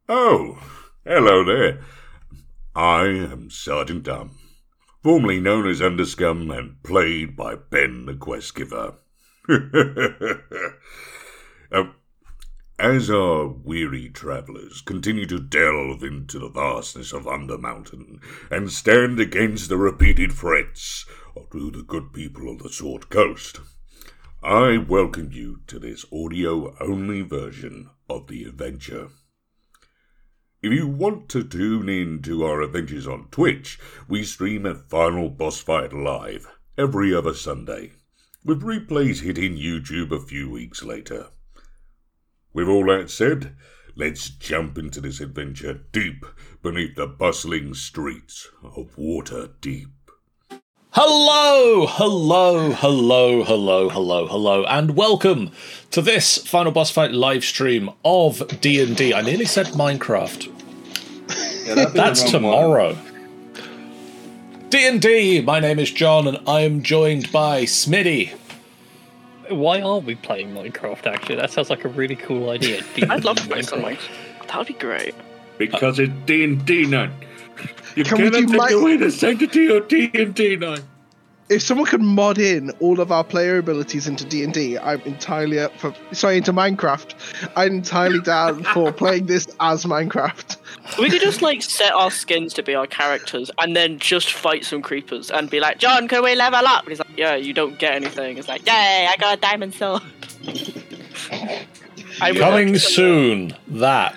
Oh, hello there. I am Sergeant Dumb, formerly known as Underscum and played by Ben the Quest Giver. As our weary travellers continue to delve into the vastness of Undermountain and stand against the repeated threats to the good people of the Sword Coast, I welcome you to this audio-only version of the adventure. If you want to tune in to our adventures on Twitch, we stream a Final Boss Fight live every other Sunday, with replays hitting YouTube a few weeks later. With all that said, let's jump into this adventure deep beneath the bustling streets of Waterdeep. Hello, and welcome to this Final Boss Fight live stream of D&D. I nearly said Minecraft. Yeah, that's tomorrow. D&D, my name is John, and I am joined by Smitty. Why are we playing Minecraft, actually? That sounds like a really cool idea. I'd love to play something. That would be great. Because it's D&D night. You Can we cannot do take away the sanctity of D&D night. If someone could mod in all of our player abilities into D&D, I'm entirely up for... Sorry, into Minecraft. I'm entirely down for playing this as Minecraft. We could just, set our skins to be our characters and then just fight some creepers and be like, John, can we level up? And he's like, yeah, you don't get anything. It's like, yay, I got a diamond sword. Coming soon, that.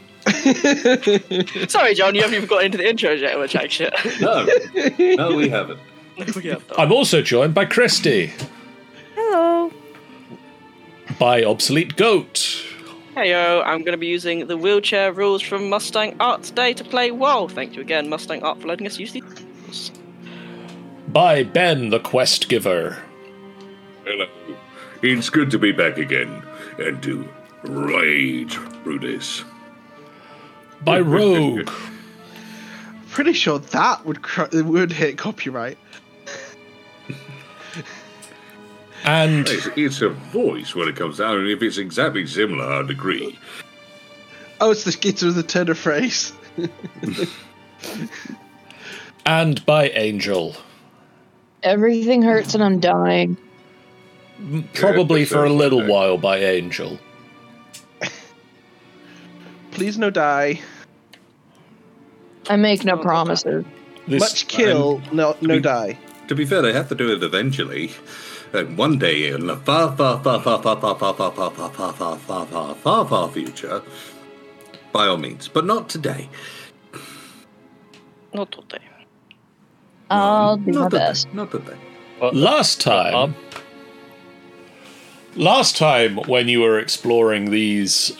Sorry, John, you haven't even got into the intro yet, which actually... No, we haven't. I'm also joined by Christy. Hello. By Obsolete Goat. Heyo, I'm going to be using the wheelchair rules from Mustang Art today to play WoW. Thank you again, Mustang Art, for letting us use these. By Ben the Quest Giver. Hello. It's good to be back again and to rage through this. By Rogue. Pretty sure that would hit copyright. And it's a voice when it comes down, and if it's exactly similar, I'd agree. Oh, it's the skit with the turn of phrase. And by Angel. Everything hurts and I'm dying. Probably for a little while by Angel. Please no die. I make no promises. Much kill, no die. To be fair, they have to do it eventually. And one day in the far future, by all means, but not today. Not today. I'll do my best. Not today. Last time, when you were exploring these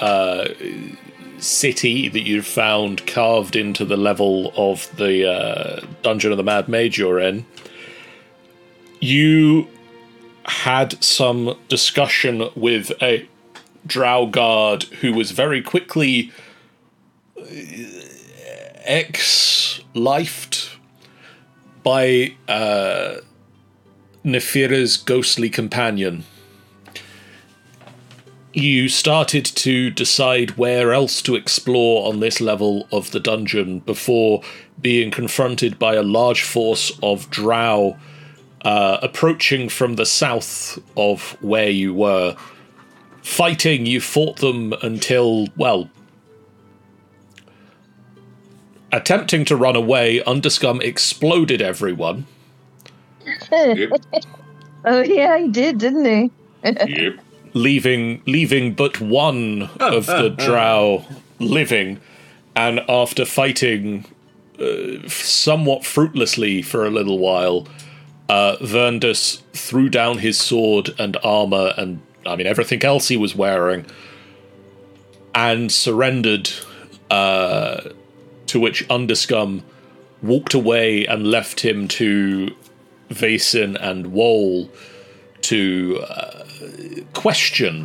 city that you found carved into the level of the Dungeon of the Mad Mage you're in, you had some discussion with a drow guard who was very quickly ex-lifed by Nefira's ghostly companion. You started to decide where else to explore on this level of the dungeon before being confronted by a large force of drow approaching from the south of where you were. Fighting, you fought them until, attempting to run away, Underscum exploded everyone. Oh yeah, he did, didn't he? Yep. Leaving but one of the drow living, and after fighting somewhat fruitlessly for a little while, Verndus threw down his sword and armor and, everything else he was wearing, and surrendered, to which Underscum walked away and left him to Vaesen and Wohl to question,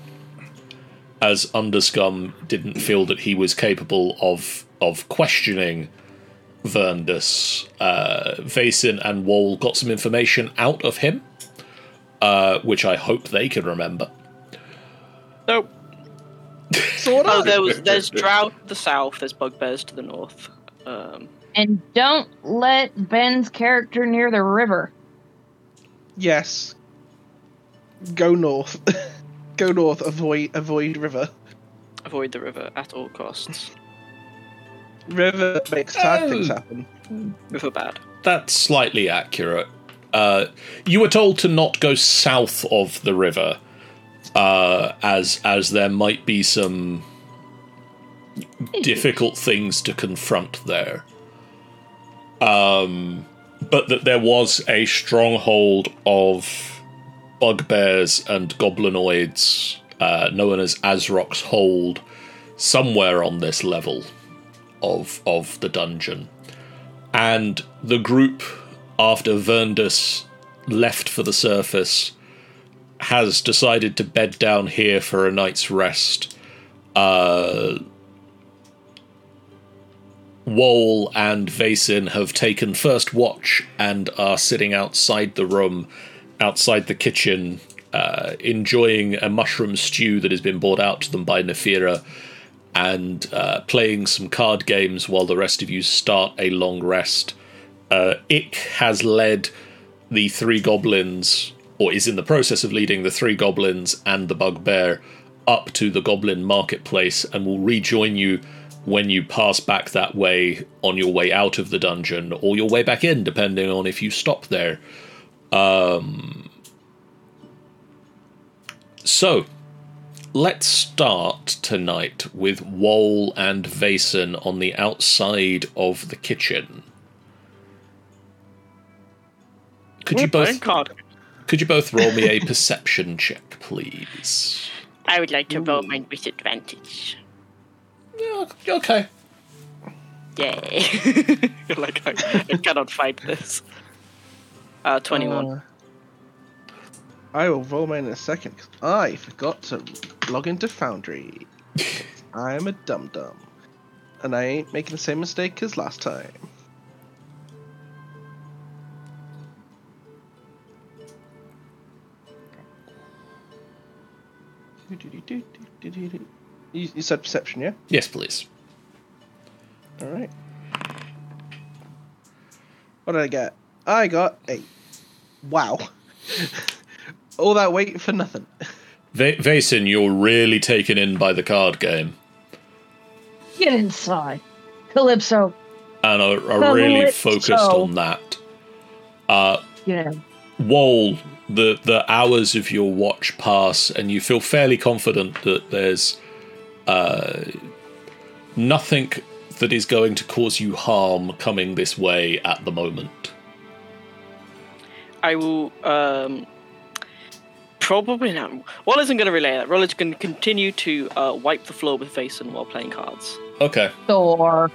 as Underscum didn't feel that he was capable of questioning Verndus. Vaesen and Wohl got some information out of him, which I hope they can remember. Nope. Sort Oh, of. there's Drow to the south, there's Bugbears to the north. And don't let Ben's character near the river. Yes. Go north. Go north. Avoid river. Avoid the river at all costs. River makes sad things happen. River bad. That's slightly accurate. You were told to not go south of the river, as there might be some difficult things to confront there. But that there was a stronghold of bugbears and goblinoids, known as Azrok's Hold, somewhere on this level of the dungeon. And the group, after Verndus left for the surface, has decided to bed down here for a night's rest. Woal and Vaesen have taken first watch and are sitting outside the room, outside the kitchen, enjoying a mushroom stew that has been brought out to them by Nefira, and playing some card games while the rest of you start a long rest. Ick has led the 3 goblins, or is in the process of leading the 3 goblins and the bugbear up to the goblin marketplace, and will rejoin you when you pass back that way on your way out of the dungeon, or your way back in, depending on if you stop there. So, let's start tonight with Woal and Vaesen on the outside of the kitchen. Could you both roll me a perception check, please? I would like to roll my disadvantage. Yeah, okay. Yay. You're like, I cannot fight this. 21. I will roll mine in a second, because I forgot to log into Foundry. I am a dum-dum. And I ain't making the same mistake as last time. You said perception, yeah? Yes, please. Alright. What did I get? I got 8. Wow. All that waiting for nothing. Vaesen, you're really taken in by the card game. Get inside. Calypso. And are really focused on that. Woal, the hours of your watch pass, and you feel fairly confident that there's nothing that is going to cause you harm coming this way at the moment. I will probably not. Roll isn't going to relay that. Roll is going to continue to wipe the floor with Vaesen while playing cards. Okay. Thor.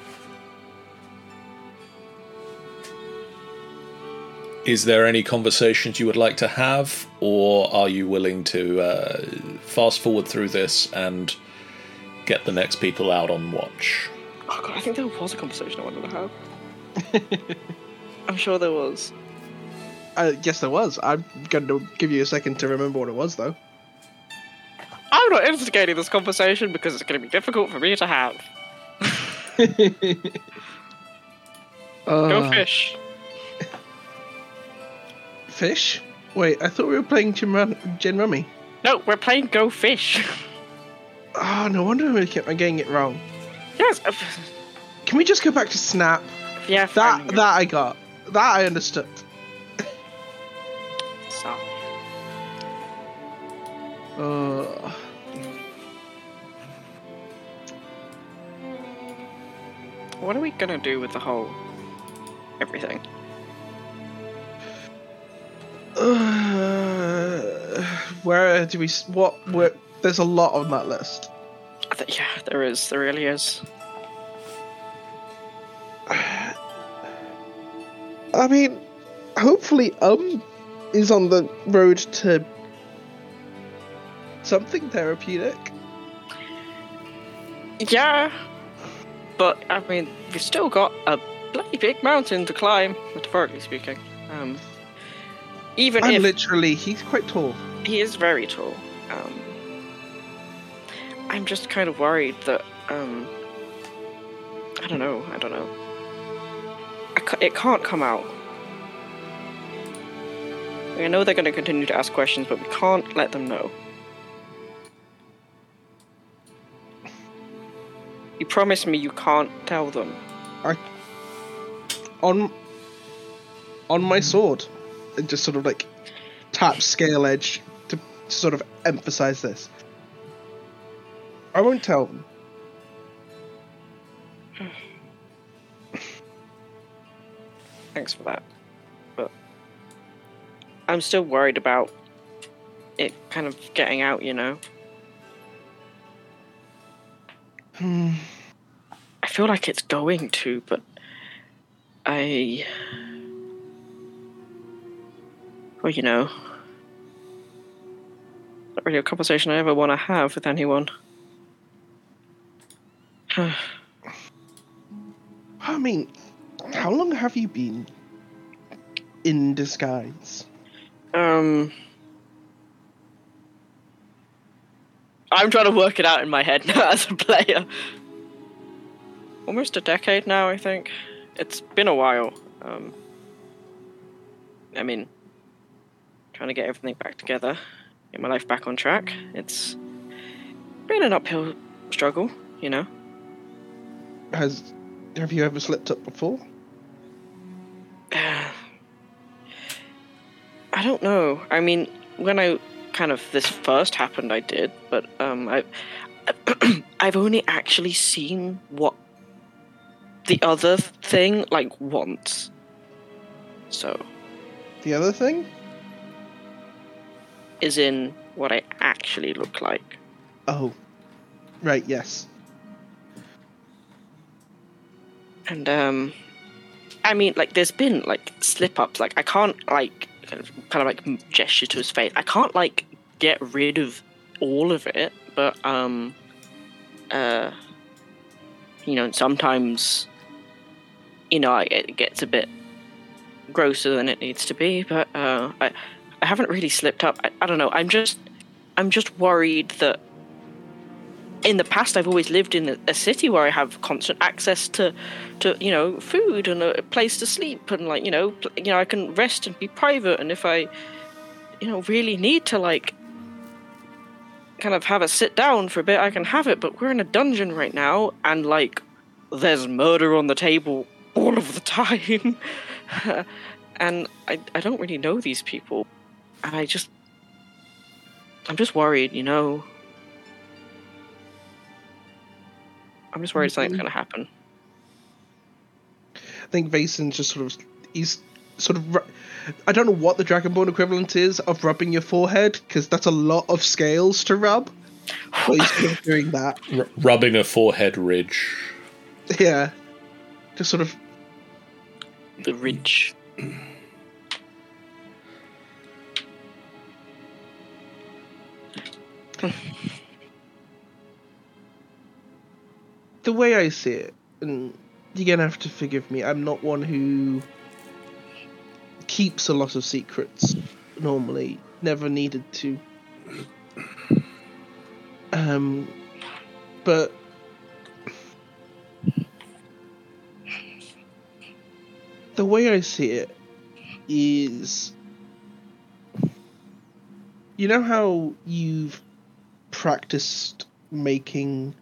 Is there any conversations you would like to have, or are you willing to fast forward through this and get the next people out on watch? Oh god, I think there was a conversation I wanted to have. I'm sure there was. Yes, there was. I'm going to give you a second to remember what it was, though. I'm not instigating this conversation because it's going to be difficult for me to have. Go fish. Fish? Wait, I thought we were playing Gin Rummy. No, we're playing Go Fish. Oh, no wonder I'm getting it wrong. Yes. Can we just go back to Snap? Yeah, That I got. That I understood. Sorry. What are we gonna do with the whole everything? Where do we? Where? There's a lot on that list. Yeah, there is. There really is. I mean, hopefully, is on the road to something therapeutic. Yeah, but I mean, we've still got a bloody big mountain to climb, metaphorically speaking. Even if literally, he's quite tall. he is very tall. I'm just kind of worried that, I don't know. It can't come out. I know they're going to continue to ask questions, but we can't let them know. You promised me you can't tell them. On my sword, and just sort of like tap scale edge to sort of emphasize this. I won't tell them. Thanks for that. But I'm still worried about it kind of getting out, you know? I feel like it's going to, but well, you know, not really a conversation I ever want to have with anyone. I mean, how long have you been in disguise? I'm trying to work it out in my head now as a player. Almost a decade now, I think. It's been a while. I mean, trying to get everything back together, get my life back on track. It's been an uphill struggle, you know. Have you ever slipped up before? I don't know. I mean, when this first happened, I did, but I've only actually seen what the other thing like once. So. The other thing? Is in what I actually look like. Oh, right. Yes. And I mean, like, there's been like slip-ups. Like, I can't like kind of gesture to his face. I can't like get rid of all of it, but you know, sometimes, you know, it gets a bit grosser than it needs to be. But I haven't really slipped up. I don't know. I'm just worried that in the past I've always lived in a city where I have constant access to you know, food and a place to sleep, and like you know I can rest and be private, and if I you know really need to like kind of have a sit down for a bit, I can have it. But we're in a dungeon right now, and like there's murder on the table all of the time. And I don't really know these people, and I'm just worried, you know. I'm just worried something's going to happen. I think Vason's just he's sort of, I don't know what the Dragonborn equivalent is of rubbing your forehead, because that's a lot of scales to rub. But he's kind of doing that. Rubbing a forehead ridge. Yeah. Just sort of. The ridge. The way I see it, and you're gonna have to forgive me, I'm not one who keeps a lot of secrets normally. Never needed to. But the way I see it is, you know how you've practiced making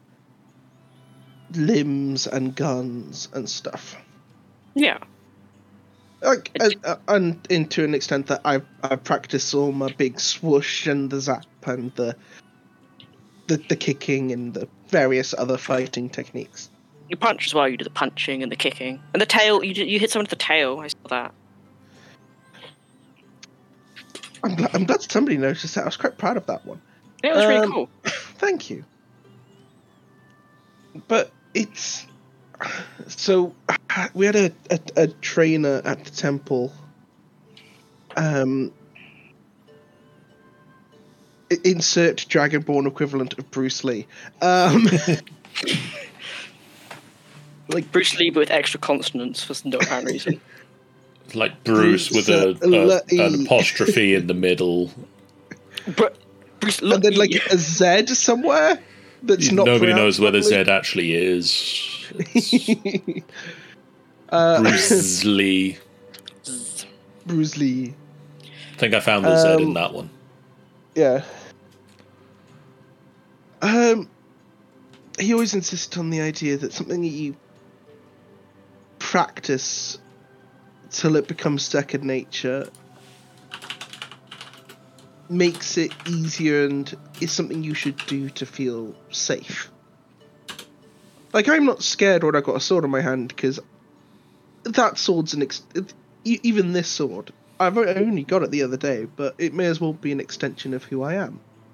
limbs and guns and stuff? Yeah. Like, and to an extent that I've practiced all my big swoosh and the zap and the kicking and the various other fighting techniques. You punch as well. You do the punching and the kicking and the tail. You hit someone with the tail. I saw that. I'm glad somebody noticed that. I was quite proud of that one. Yeah, it was really cool. Thank you. But it's so we had a trainer at the temple. Insert Dragonborn equivalent of Bruce Lee. Like Bruce Lee, but with extra consonants for no apparent reason. Like Bruce with an apostrophe in the middle. Bruce and then like a Z somewhere. that's not Nobody knows pronounced where the properly. Z actually is. Bruce Lee. Bruce Lee. I think I found the Z in that one. Yeah. He always insisted on the idea that something that you practice till it becomes second nature makes it easier and is something you should do to feel safe. Like, I'm not scared when I got a sword in my hand, because that sword's even this sword, I've only got it the other day, but it may as well be an extension of who I am.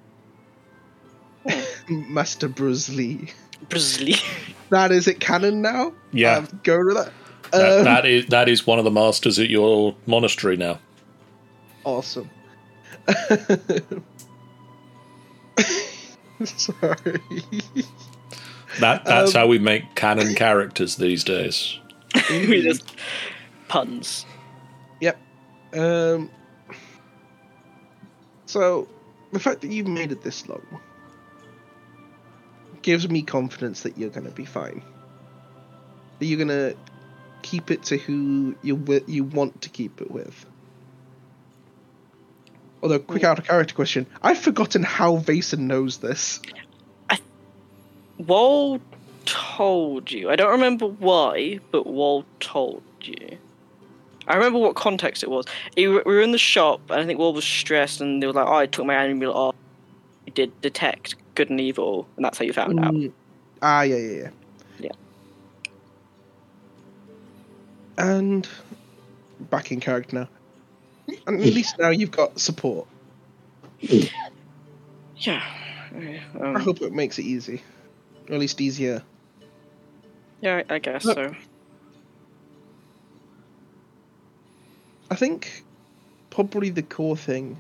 Master Bruce Lee. Bruce Lee. That is it canon now? Yeah. Go with that. That is one of the masters at your monastery now. Awesome. Sorry. That's how we make canon characters these days. We just puns. Yep. So, the fact that you've made it this long gives me confidence that you're going to be fine. That you're going to keep it to who you want to keep it with. Although, quick out of character question, I've forgotten how Vason knows this. Wall told you. I don't remember why, but Wall told you. I remember what context it was. We were in the shop, and I think Wall was stressed, and they were like, "Oh, I took my amulet off. You did detect good and evil," and that's how you found out. Yeah. And back in character now. And at least now you've got support. Yeah. I hope it makes it easy. Or at least easier. Yeah, I guess Look. so. I think probably the core thing,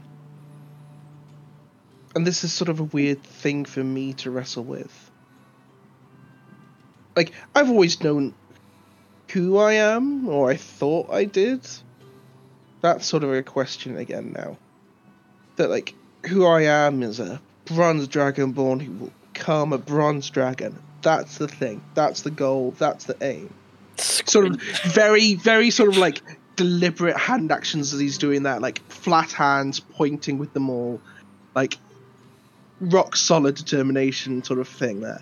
and this is sort of a weird thing for me to wrestle with. Like, I've always known who I am, or I thought I did. That's sort of a question again now. That, like, who I am is a bronze dragonborn who will become a bronze dragon. That's the thing. That's the goal. That's the aim. Sort of very, very sort of like deliberate hand actions as he's doing that. Like flat hands pointing with them all. Like rock solid determination sort of thing there.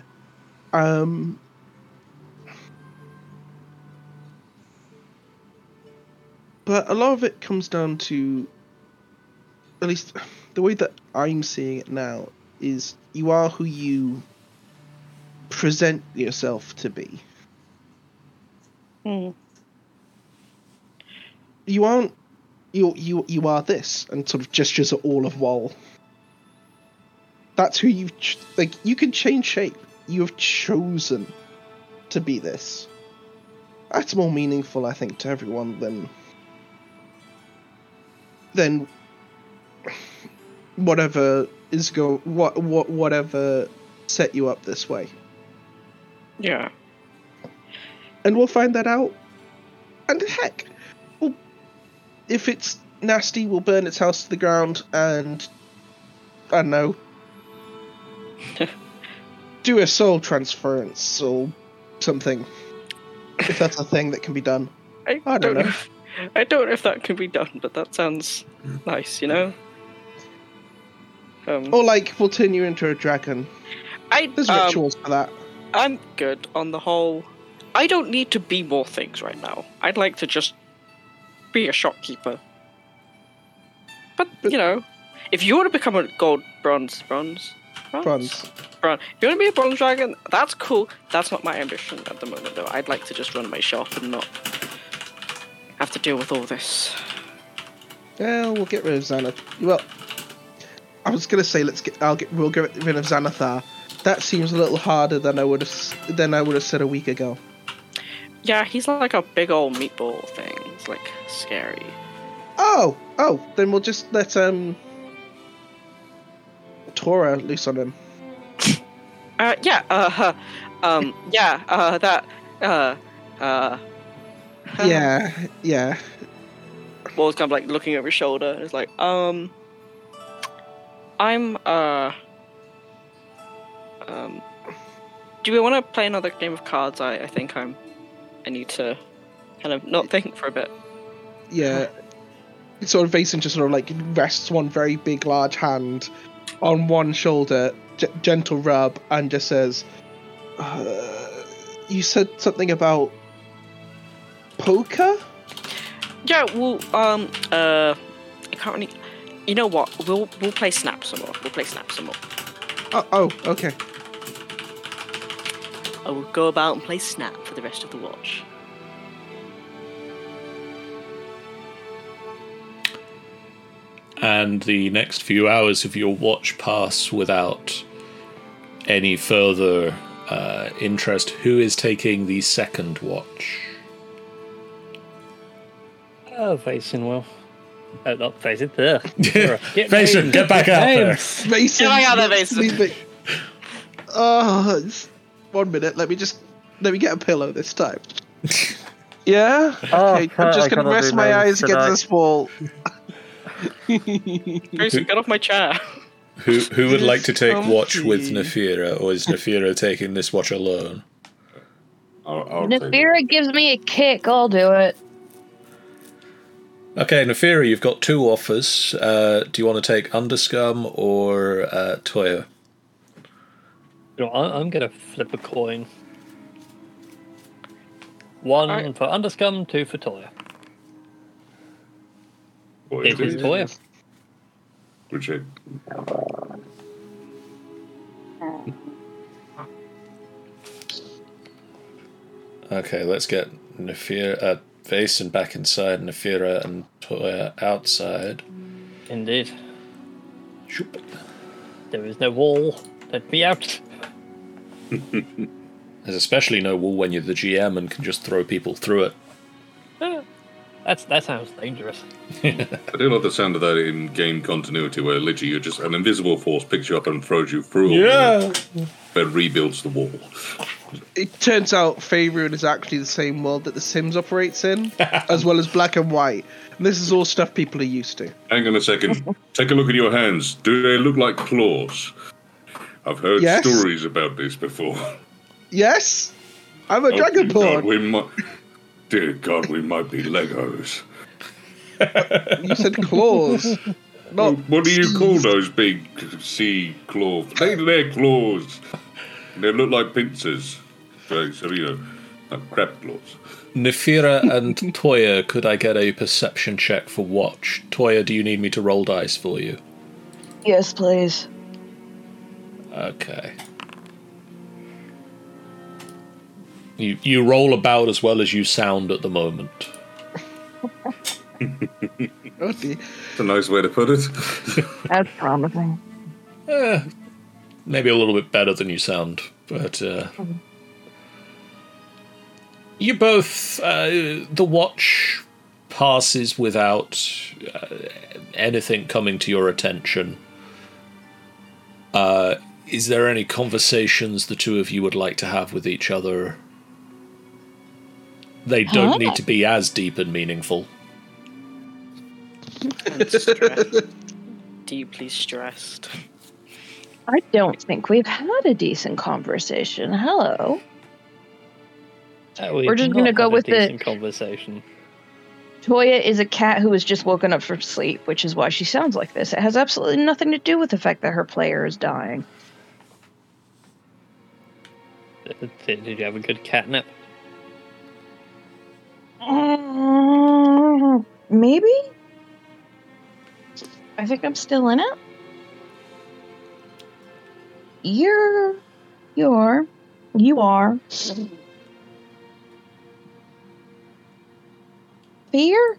But a lot of it comes down to, at least the way that I'm seeing it now, is you are who you present yourself to be. You aren't. You are this, and sort of gestures at all of Wall. That's who you've like. You can change shape. You have chosen to be this. That's more meaningful, I think, to everyone than whatever is whatever set you up this way. Yeah. And we'll find that out. And heck, if it's nasty, we'll burn its house to the ground and, I don't know, do a soul transference or something. If that's a thing that can be done. I don't know. I don't know if that can be done, but that sounds nice, you know? Or like, we'll turn you into a dragon. There's rituals for that. I'm good on the whole. I don't need to be more things right now. I'd like to just be a shopkeeper. But you know, if you want to become a bronze. If you want to be a bronze dragon, that's cool. That's not my ambition at the moment, though. I'd like to just run my shop and not have to deal with all this. Well, we'll get rid of Xanath. Well, I was gonna say we'll get rid of Xanathar. That seems a little harder than I would have said a week ago. Yeah, he's like a big old meatball thing. It's like scary. Oh, then we'll just let Tora loose on him. Yeah. Wall's kind of like looking over his shoulder and it's like, do we want to play another game of cards? I think I need to kind of not think for a bit. Yeah. Sort of Vason just sort of like rests one very big large hand on one shoulder, gentle rub, and just says, you said something about poker? Yeah, well, I can't really... You know what? We'll play Snap some more. Oh, okay. I will go about and play Snap for the rest of the watch. And the next few hours of your watch pass without any further interest. Who is taking the second watch? Oh, Vason will. Oh, not Vason. Vason, get back out there. Vason, Get back out there, Vason. leave me. Oh, 1 minute. Let me get a pillow this time. Yeah? Okay, I'm just going to rest my eyes against this wall. Grayson, get off my chair. Who would like to take Comfy. watch with Nefira, or is Nefira taking this watch alone? I'll take it. Nefira gives me a kick. I'll do it. Okay, Nefira, you've got two offers. Do you want to take Underscum or Toya? You know, I'm going to flip a coin. 1 Alright. for Underscum, 2 for Toya. What It is Toya. Which it? Okay, let's get Nefira, Vason back inside, Nefira and Toya outside. Indeed. Shoop. There is no wall. Let me out. There's especially no wall when you're the GM and can just throw people through it. That sounds dangerous. I do like the sound of that in game continuity, where literally you're just an invisible force picks you up and throws you through. Then rebuilds the wall. It turns out Faerun is actually the same world that The Sims operates in, as well as Black and White. And this is all stuff people are used to. Hang on a second. Take a look at your hands. Do they look like claws? I've heard Yes. stories about this before. Yes? I'm a dragonborn. Dear God, we might be Legos. You said claws. Not What do you call those big sea claws? They're claws. They look like pincers. So you know, like crab claws. Nefira and Toya, could I get a perception check for watch? Toya, do you need me to roll dice for you? Yes, please. Okay. You roll about as well as you sound at the moment. Oh dear. That's a nice way to put it. That's promising. Maybe a little bit better than you sound, but you both the watch passes without anything coming to your attention. Is there any conversations the two of you would like to have with each other? They don't need to be as deep and meaningful. I'm stressed. Deeply stressed. I don't think we've had a decent conversation. Hello. We've We're just not gonna go had a with the- decent conversation. Toya is a cat who has just woken up from sleep, which is why she sounds like this. It has absolutely nothing to do with the fact that her player is dying. Did you have a good catnap? Maybe? I think I'm still in it. You are. Fear?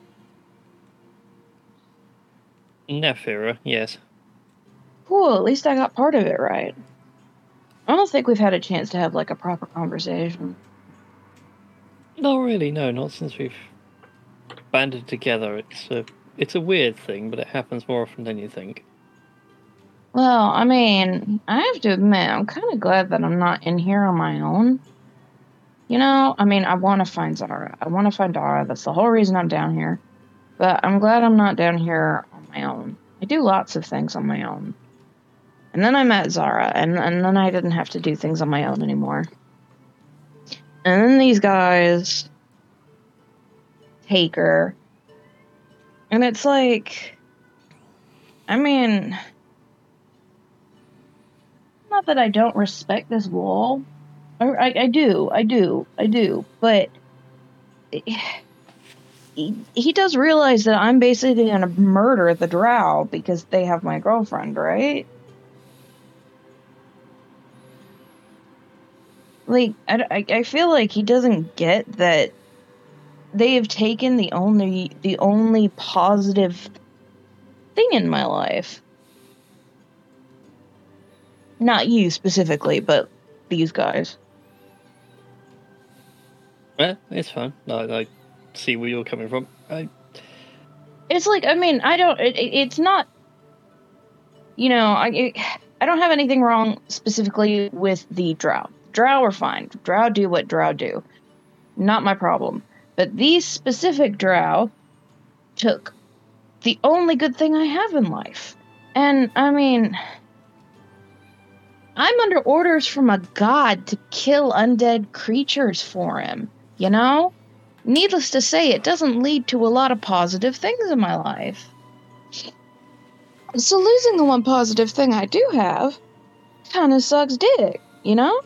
Nefira, yes. Cool, at least I got part of it right. I don't think we've had a chance to have like a proper conversation. Not really, no, not since we've banded together. It's a weird thing, but it happens more often than you think. Well, I mean, I have to admit, I'm kind of glad that I'm not in here on my own. You know, I mean, I want to find Zara. I want to find Dara. That's the whole reason I'm down here. But I'm glad I'm not down here on my own. I do lots of things on my own. And then I met Zara, and then I didn't have to do things on my own anymore. And then these guys take her. And it's like, I mean, not that I don't respect this wall. I do. But he does realize that I'm basically going to murder the drow because they have my girlfriend, right? Like, I feel like he doesn't get that they have taken the only positive thing in my life. Not you specifically, but these guys. Yeah, it's fine. I see where you're coming from. It's like, I mean, I don't. It's not. You know, I don't have anything wrong specifically with the drow. Drow are fine. Drow do what drow do. Not my problem. But these specific drow took the only good thing I have in life. And, I mean, I'm under orders from a god to kill undead creatures for him, you know? Needless to say, it doesn't lead to a lot of positive things in my life. So losing the one positive thing I do have kind of sucks dick, you know?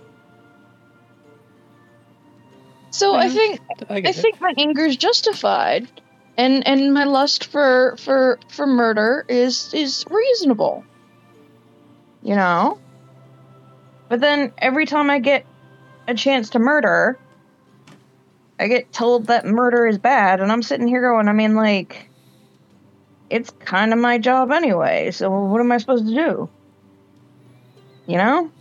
So I think my anger is justified, and my lust for murder is reasonable, you know. But then every time I get a chance to murder, I get told that murder is bad, and I'm sitting here going, I mean, like, it's kind of my job anyway. So what am I supposed to do? You know.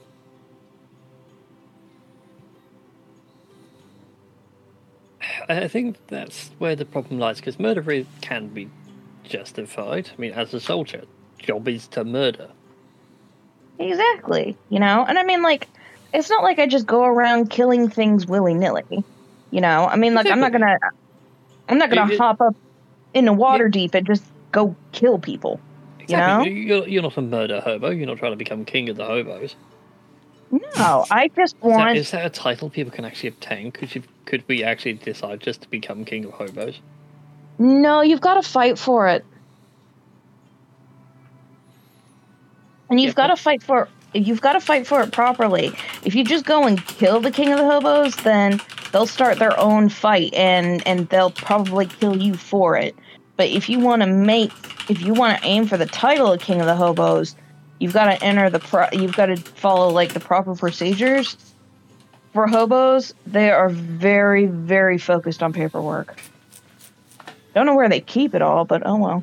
I think that's where the problem lies, because murder really can be justified. I mean, as a soldier, job is to murder. Exactly, you know? And I mean, like, it's not like I just go around killing things willy-nilly, you know? I mean, like, exactly. I'm not gonna hop up into Waterdeep and just go kill people, exactly. You know? You're not a murder hobo, you're not trying to become king of the hobos. No, I just want... Is that a title people can actually obtain? Could we actually decide just to become king of hobos? No, you've got to fight for it. And you've got to fight for it properly. If you just go and kill the king of the hobos, then they'll start their own fight and they'll probably kill you for it. But if you want to aim for the title of king of the hobos, you've got to you've got to follow like the proper procedures. For hobos, they are very, very focused on paperwork. Don't know where they keep it all, but oh well.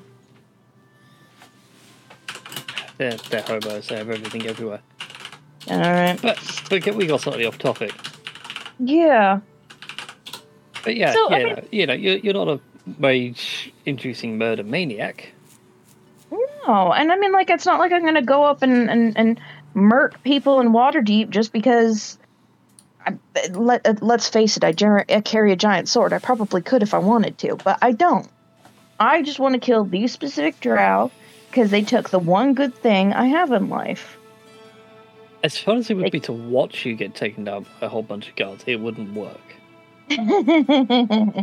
They're hobos. They have everything everywhere. All right. But we got slightly off topic. Yeah. But yeah, so, you're not a rage-inducing murder maniac. No, and I mean, like, it's not like I'm gonna go up and murk people in Waterdeep just because. Let's face it, I carry a giant sword. I probably could if I wanted to, but I don't. I just want to kill these specific drow because they took the one good thing I have in life. As fun as it would be to watch you get taken down by a whole bunch of guards, it wouldn't work. Yeah.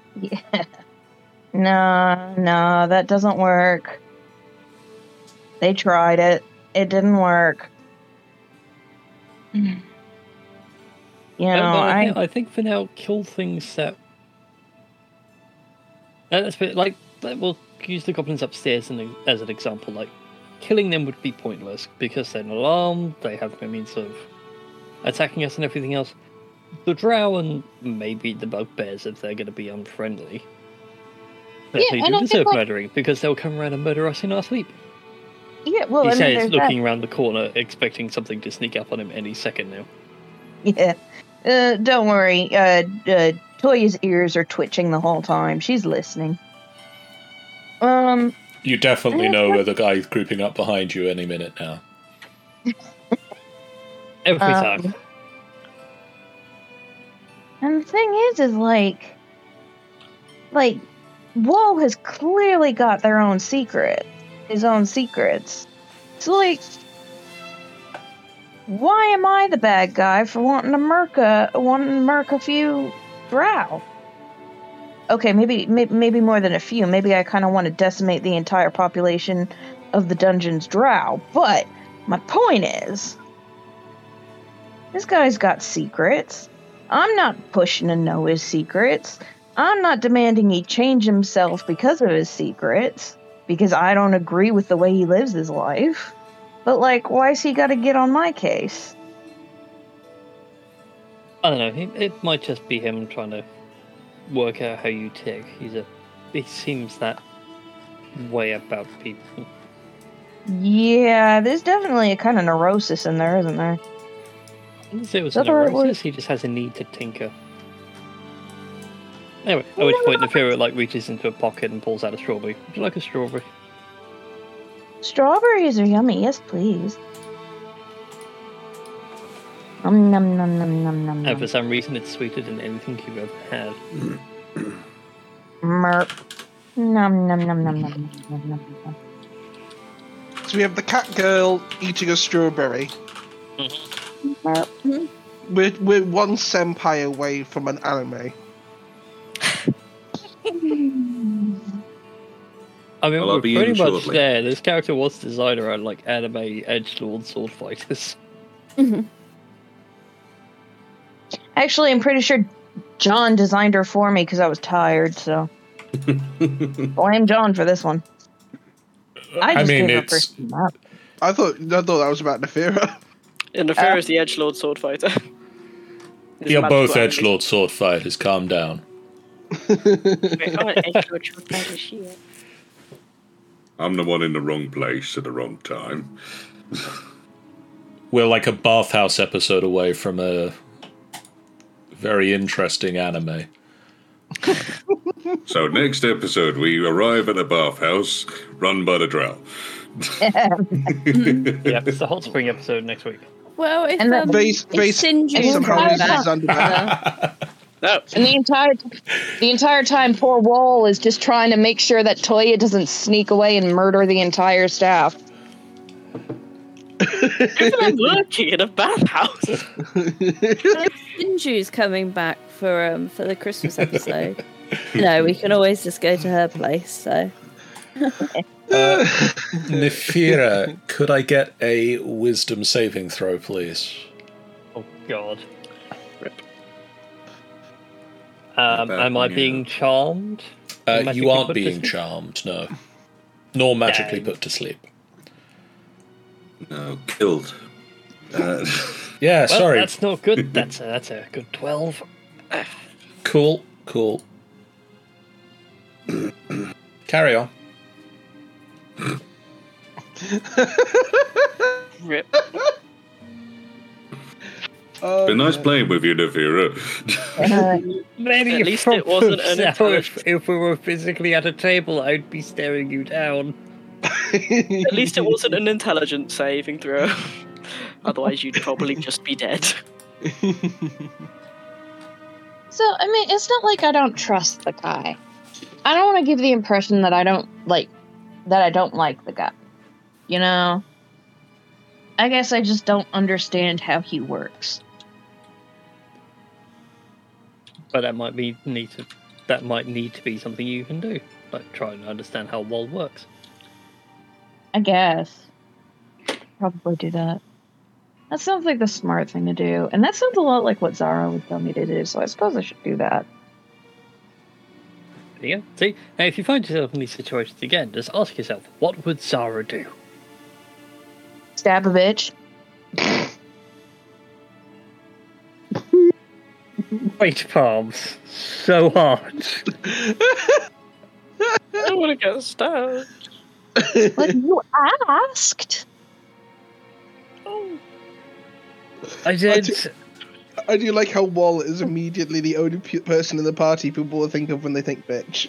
No, that doesn't work. They tried it. It didn't work. You know, I think for now, kill things that... like, we'll use the goblins upstairs as an example. Like, killing them would be pointless, because they're alarmed, they have no means of attacking us and everything else. The drow and maybe the bugbears, if they're going to be unfriendly, they do deserve murdering, because they'll come around and murder us in our sleep. Yeah, well, he says, looking around the corner, expecting something to sneak up on him any second now. Yeah. Don't worry. Toya's ears are twitching the whole time. She's listening. You definitely know where the guy's creeping up behind you any minute now. Every time. And the thing is like, Woe has clearly got their own secret. His own secrets. So, like, why am I the bad guy for wanting to murk a few drow? Okay, maybe more than a few. Maybe I kind of want to decimate the entire population of the dungeon's drow. But my point is, this guy's got secrets. I'm not pushing to know his secrets. I'm not demanding he change himself because of his secrets, because I don't agree with the way he lives his life. But, like, why's he got to get on my case? I don't know. It might just be him trying to work out how you tick. He seems that way about people. Yeah, there's definitely a kind of neurosis in there, isn't there? I didn't say it was Is that the right neurosis, he just has a need to tinker. Anyway, at which point Nefira reaches into a pocket and pulls out a strawberry. Would you like a strawberry? Strawberries are yummy, yes please. Nom nom nom nom nom nom. And for some reason it's sweeter than anything you've ever had. Merp. Nom nom nom nom nom nom nom nom. So we have the cat girl eating a strawberry. Merp. We're one senpai away from an anime. I mean, Well, I'll we're be pretty in much shortly. there. This character was designed around anime edgelord sword fighters. Actually, I'm pretty sure John designed her for me because I was tired, so. Blame John for this one. I mean, gave her it's- first map. I thought that was about Nefira. And Nefira is the edgelord sword fighter. You're both edgelord sword fighters. Calm down. Edgelord sword fighter shield. I'm the one in the wrong place at the wrong time. We're like a bathhouse episode away from a very interesting anime. So next episode, we arrive at a bathhouse run by the drow. Yeah, it's the hot spring episode next week. Well, if And that Vase Sinju somehow comes loses back. his underwear. No. And the entire time, poor Wall is just trying to make sure that Toya doesn't sneak away and murder the entire staff. I'm lurking in a bathhouse. Sinju's coming back for the Christmas episode, we can always just go to her place. So Nefira, could I get a wisdom saving throw, please? Oh, God. Rip. Am I being charmed? Magically You aren't put to being sleep? charmed, no. Nor magically Dang. put to sleep. No, killed. Yeah, Well, sorry. that's not good. That's a good 12. Cool. Carry on. Rip. Been nice playing with you, Nefira. Maybe At least it wasn't an if we were physically at a table, I'd be staring you down. At least it wasn't an intelligence saving throw. Otherwise, you'd probably just be dead. So, I mean, it's not like I don't trust the guy. I don't want to give the impression that I don't like the guy. You know? I guess I just don't understand how he works. But that might need to be something you can do. Like try and understand how world works. I guess. Probably do that. That sounds like the smart thing to do. And that sounds a lot like what Zara would tell me to do, so I suppose I should do that. There you go. See? Now if you find yourself in these situations again, just ask yourself, what would Zara do? Stab a bitch. Wait, palms. So hard. I want to get stabbed. But you asked. I did. I do like how Wall is immediately the only person in the party people will think of when they think bitch.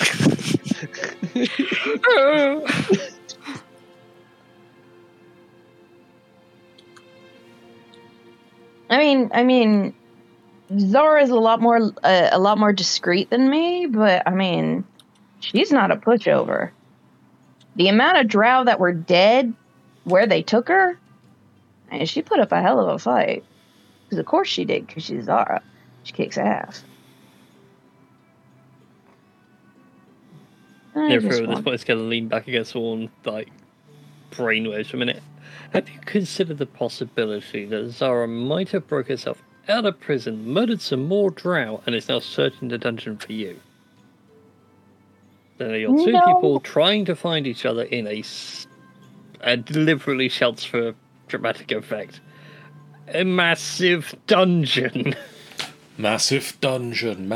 I mean, Zora's a lot more discreet than me, but I mean, she's not a pushover. The amount of drow that were dead where they took her, And she put up a hell of a fight. Because of course she did, because she's Zara. She kicks ass. Never at this point, it's going to lean back against the wall and, like, brainwaves for a minute. Have you considered the possibility that Zara might have broke herself out of prison, murdered some more drow, and is now searching the dungeon for you? Then you're two people trying to find each other in a deliberately shouts for dramatic effect, a massive dungeon. Massive dungeon.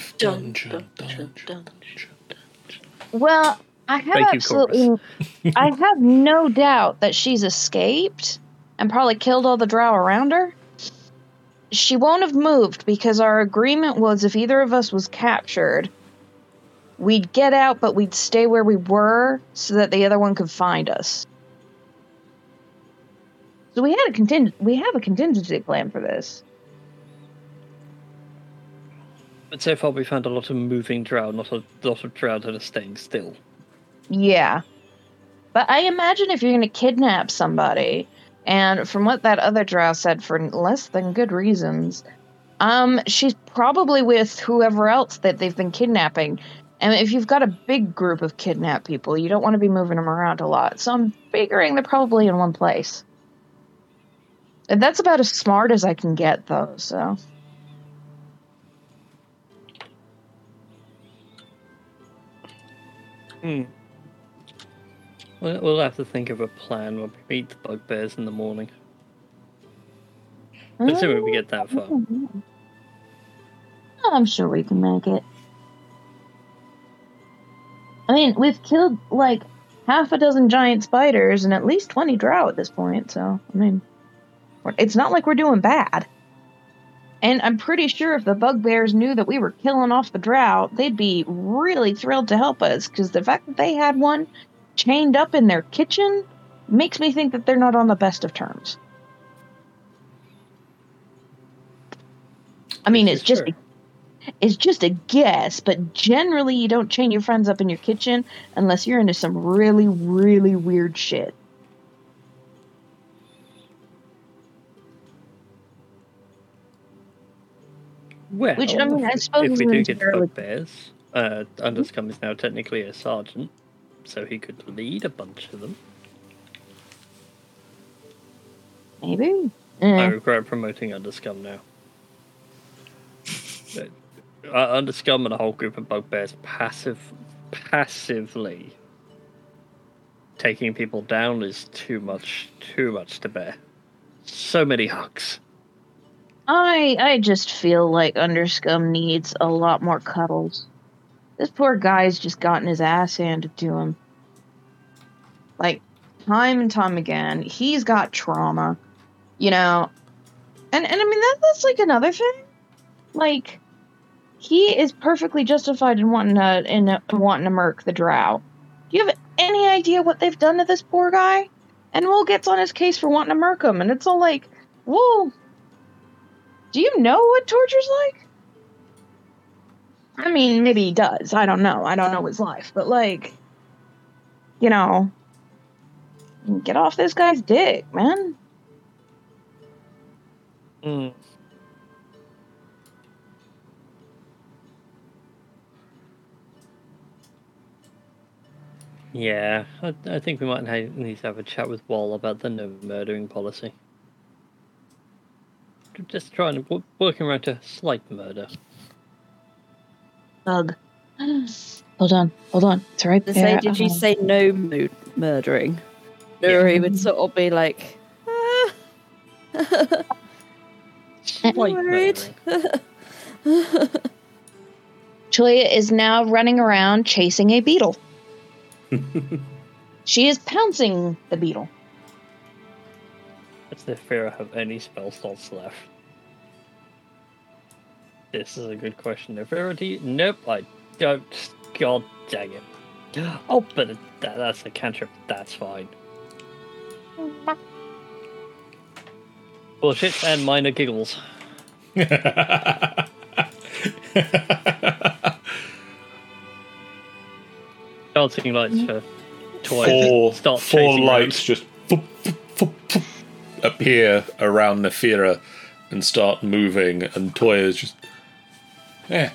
Well, I have no doubt that she's escaped and probably killed all the drow around her. She won't have moved because our agreement was if either of us was captured, we'd get out, but we'd stay where we were so that the other one could find us. So we have a contingency plan for this. But so far we found a lot of moving drow, not a lot of drow that are staying still. Yeah. But I imagine if you're going to kidnap somebody, and from what that other drow said, for less than good reasons, she's probably with whoever else that they've been kidnapping. And if you've got a big group of kidnapped people, you don't want to be moving them around a lot. So I'm figuring they're probably in one place. And that's about as smart as I can get, though, so... We'll have to think of a plan when we meet the bugbears in the morning. Assuming we get that far. I'm sure we can make it. I mean, we've killed, like, half a dozen giant spiders and at least 20 drow at this point, so, I mean, it's not like we're doing bad. And I'm pretty sure if the bugbears knew that we were killing off the drow, they'd be really thrilled to help us, because the fact that they had one chained up in their kitchen makes me think that they're not on the best of terms. I mean, it's just a guess, but generally you don't chain your friends up in your kitchen unless you're into some really, really weird shit. Well, which, I mean, I suppose if we do get the bugbears, Underscum is now technically a sergeant, so he could lead a bunch of them. Maybe. I regret promoting Underscum now. Underscum and a whole group of bugbears passively taking people down is too much to bear. So many hugs. I just feel like Underscum needs a lot more cuddles. This poor guy's just gotten his ass handed to him. Like, time and time again. He's got trauma. You know? And I mean, that's like another thing. Like, he is perfectly justified in wanting to murk the drow. Do you have any idea what they've done to this poor guy? And Will gets on his case for wanting to murk him, and it's all like, whoa. Do you know what torture's like? I mean, maybe he does. I don't know. I don't know his life. But, like, you know, get off this guy's dick, man. Yeah, I think we might need to have a chat with Wall about the no murdering policy. Just trying to working around to slight murder. Ugh. Hold on. It's right there. Did you say no murdering? Nuri would sort of be like, slight murdering. Julia is now running around chasing a beetle. She is pouncing the beetle. Does Nefera have any spell slots left? This is a good question. Nefera, do you? Nope, I don't. God dang it. Oh, but that's a cantrip. That's fine. Bullshit and minor giggles. Dancing lights for twice. Four lights just appear around Nefira and start moving, and Toya's just... Eh.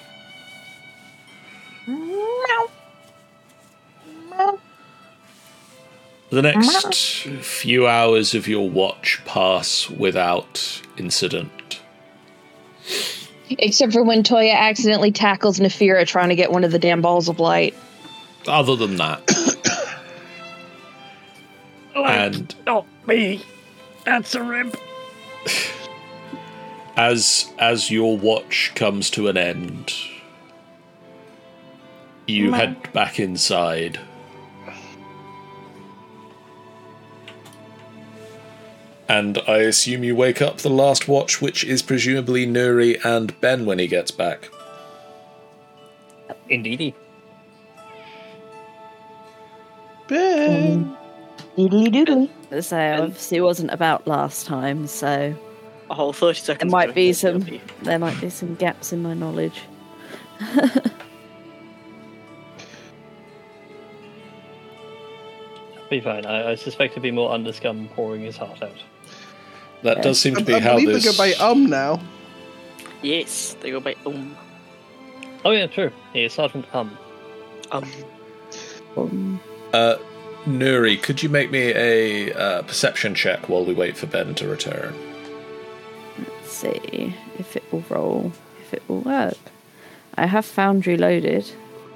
The next few hours of your watch pass without incident. Except for when Toya accidentally tackles Nefira trying to get one of the damn balls of light. Other than that. And not me. That's a rib. As your watch comes to an end, you head back inside. And I assume you wake up the last watch, which is presumably Nuri and Ben when he gets back. Indeedy. Ben. Doodly doodly. So obviously it wasn't about last time, so A whole 30 seconds. there might be ago. some gaps in my knowledge. Be fine. I suspect it'd be more Underscum pouring his heart out. That does seem to be I how believe this... they go by now. Yes, they go by Oh yeah, true. He is Sergeant Nuri, could you make me a perception check while we wait for Ben to return? Let's see if it will roll, if it will work. I have Foundry loaded.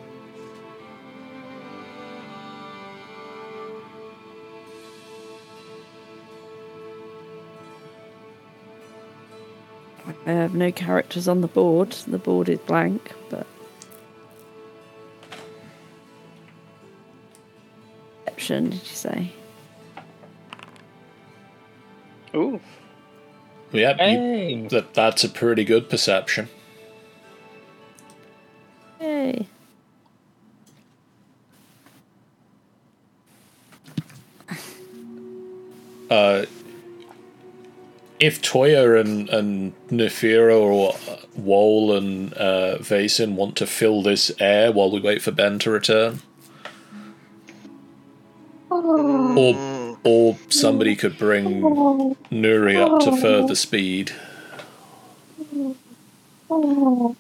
I have no characters on the board. The board is blank, but... Perception, did you say? Ooh. Yeah, Hey. that's a pretty good perception. Yay. If Toya and Nefira or Wole and Vaesen want to fill this air while we wait for Ben to return, or somebody could bring Nuri up to further speed. Do you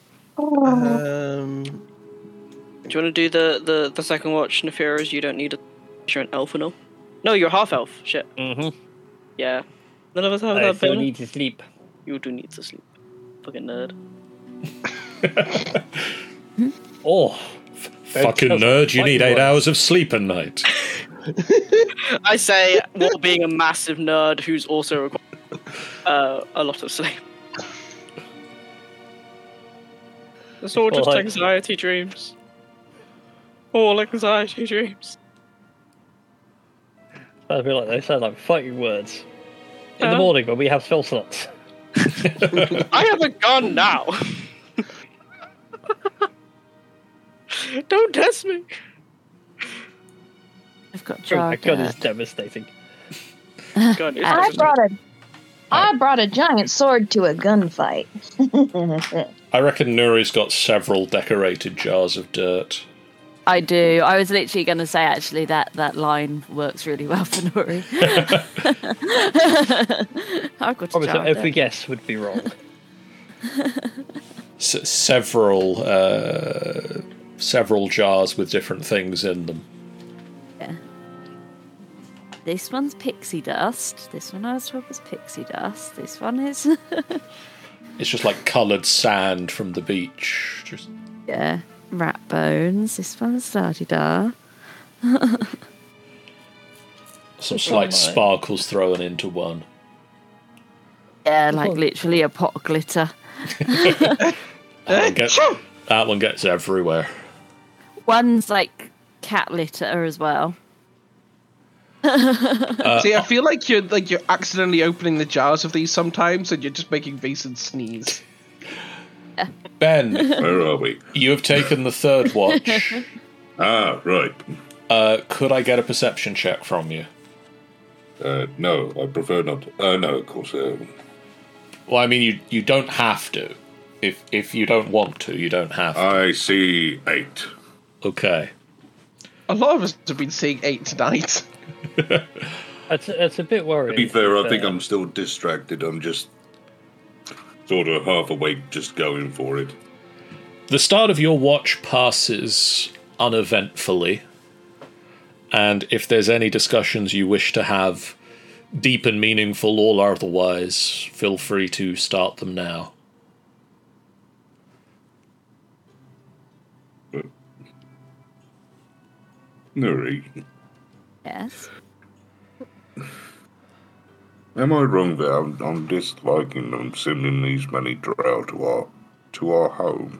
want to do the second watch, Nefira's? You don't need you're an elf and all. No, you're half elf. Shit. Mm-hmm. Yeah. None of us have I that still ability. need to sleep. You do need to sleep. Fucking nerd. Oh, fucking nerd, you need 8 hours of sleep a night. I say, while being a massive nerd who's also required a lot of sleep. It's all just anxiety dreams. All anxiety dreams. I feel like they sound like fighting words. In the morning when we have spell slots. I have a gun now. Don't test me. I've got Oh, my gun Jarga. is devastating. Gun is I brought a giant sword to a gunfight. I reckon Nuri's got several decorated jars of dirt. I do. I was literally going to say, actually, that line works really well for Nuri. I've got a Probably so Jarga. every guess would be wrong. Several jars with different things in them. Yeah. This one's pixie dust. This one I was told was pixie dust. This one is... It's just like coloured sand from the beach. Just yeah. Rat bones. This one's la-di-da. some slight sparkles thrown into one. Yeah, like literally a pot of glitter. That one gets everywhere. One's like cat litter as well. See, I feel like you're accidentally opening the jars of these sometimes, and you're just making Vaesen sneeze. Ben, Where are we? you have taken the third watch. Ah, right. Could I get a perception check from you? No, I prefer not. No, of course. Well, I mean, you don't have to. If you don't want to, you don't have to. I see 8. Okay. A lot of us have been seeing 8 tonight. It's a bit worrying. To be fair, I but, think I'm still distracted. I'm just sort of half awake, just going for it. The start of your watch passes uneventfully, and if there's any discussions you wish to have, deep and meaningful or otherwise, feel free to start them now. Nuri, Yes. am I wrong there? I'm disliking them sending these many drow to our home.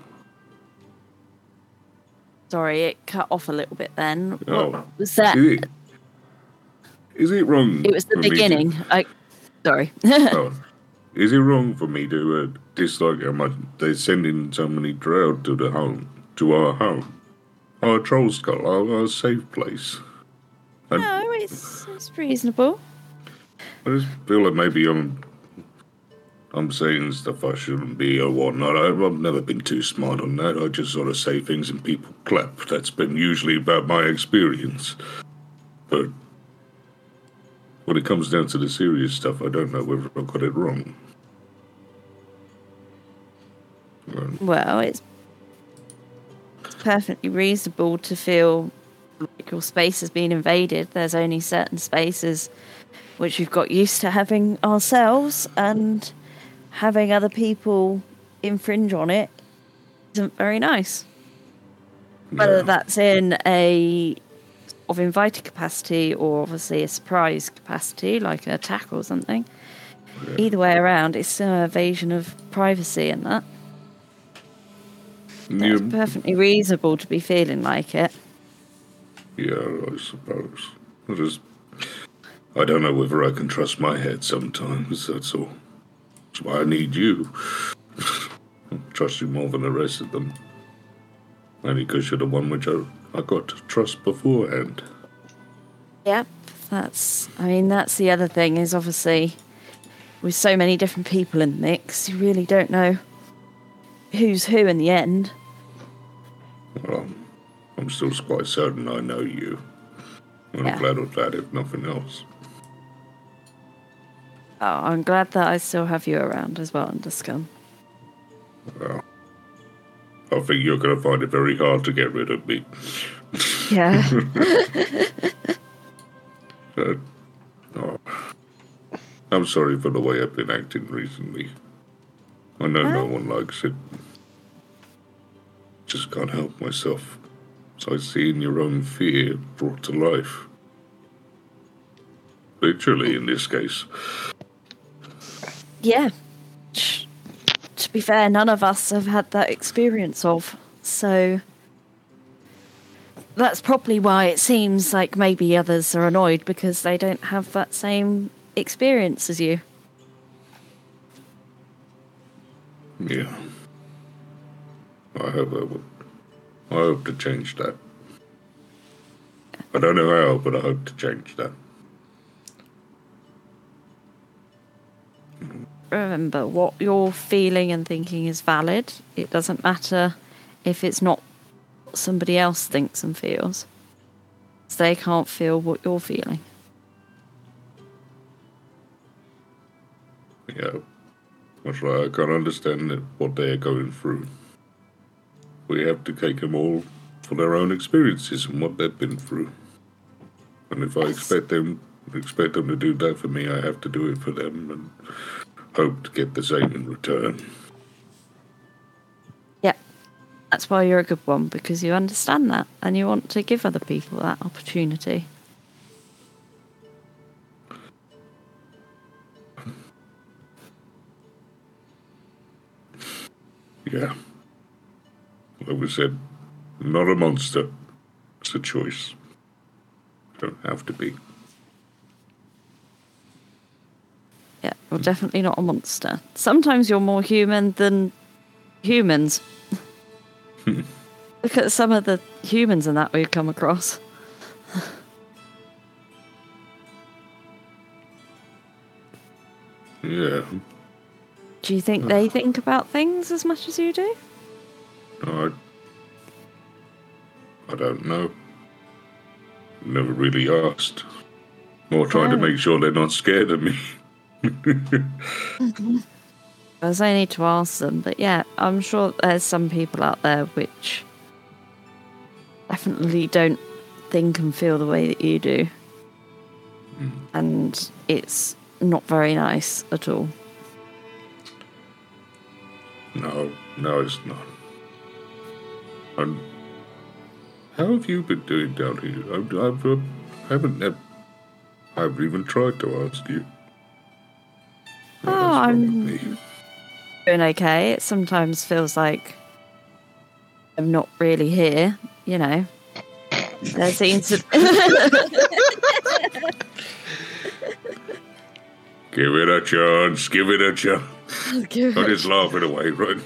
Sorry, it cut off a little bit then. Oh. What was that? Is it wrong? It was the for me beginning. Sorry. Is it wrong for me to dislike how much they're sending so many drow to our home, our troll skull, our safe place? And No, it's reasonable. I just feel like maybe I'm saying stuff I shouldn't be or whatnot. I've never been too smart on that. I just sort of say things and people clap. That's been usually about my experience. But when it comes down to the serious stuff, I don't know whether I got it wrong. Well, it's perfectly reasonable to feel like your space has been invaded. There's only certain spaces which we've got used to having ourselves, and having other people infringe on it isn't very nice. Whether that's in a of invited capacity or obviously a surprise capacity, like an attack or something. Yeah. Either way around, it's still an invasion of privacy and that. It's perfectly reasonable to be feeling like it. Yeah, I suppose. I don't know whether I can trust my head sometimes, that's all. That's why I need you. I trust you more than the rest of them. Only because you're the one which I got to trust beforehand. Yep, that's the other thing, is obviously with so many different people in the mix, you really don't know who's who in the end. Well, I'm still quite certain I know you. And I'm glad of that, if nothing else. Oh, I'm glad that I still have you around as well, Underscum. Well, I think you're going to find it very hard to get rid of me. Yeah. I'm sorry for the way I've been acting recently. I know no one likes it. Just can't help myself. It's like seeing your own fear brought to life. Literally, in this case. Yeah. To be fair, none of us have had that experience of, so that's probably why it seems like maybe others are annoyed, because they don't have that same experience as you. Yeah. I hope to change that. I don't know how, but I hope to change that. Remember, what you're feeling and thinking is valid. It doesn't matter if it's not what somebody else thinks and feels. They can't feel what you're feeling. Yeah. Much like I can't understand what they're going through. We have to take them all for their own experiences and what they've been through. And if I expect them to do that for me, I have to do it for them and hope to get the same in return. Yeah, that's why you're a good one, because you understand that and you want to give other people that opportunity. Yeah. Like we said, not a monster. It's a choice. Don't have to be. Yeah, you're definitely not a monster. Sometimes you're more human than humans. Look at some of the humans and that we've come across. Yeah. Do you think they think about things as much as you do? I don't know. Never really asked. Or trying to make sure they're not scared of me. Because I need to ask them, but yeah, I'm sure there's some people out there which definitely don't think and feel the way that you do. And it's not very nice at all. No, it's not. How have you been doing down here? I haven't even tried to ask you. I'm doing okay. It sometimes feels like I'm not really here, you know. There seems to... Give it a chance. I'm just laughing away, right?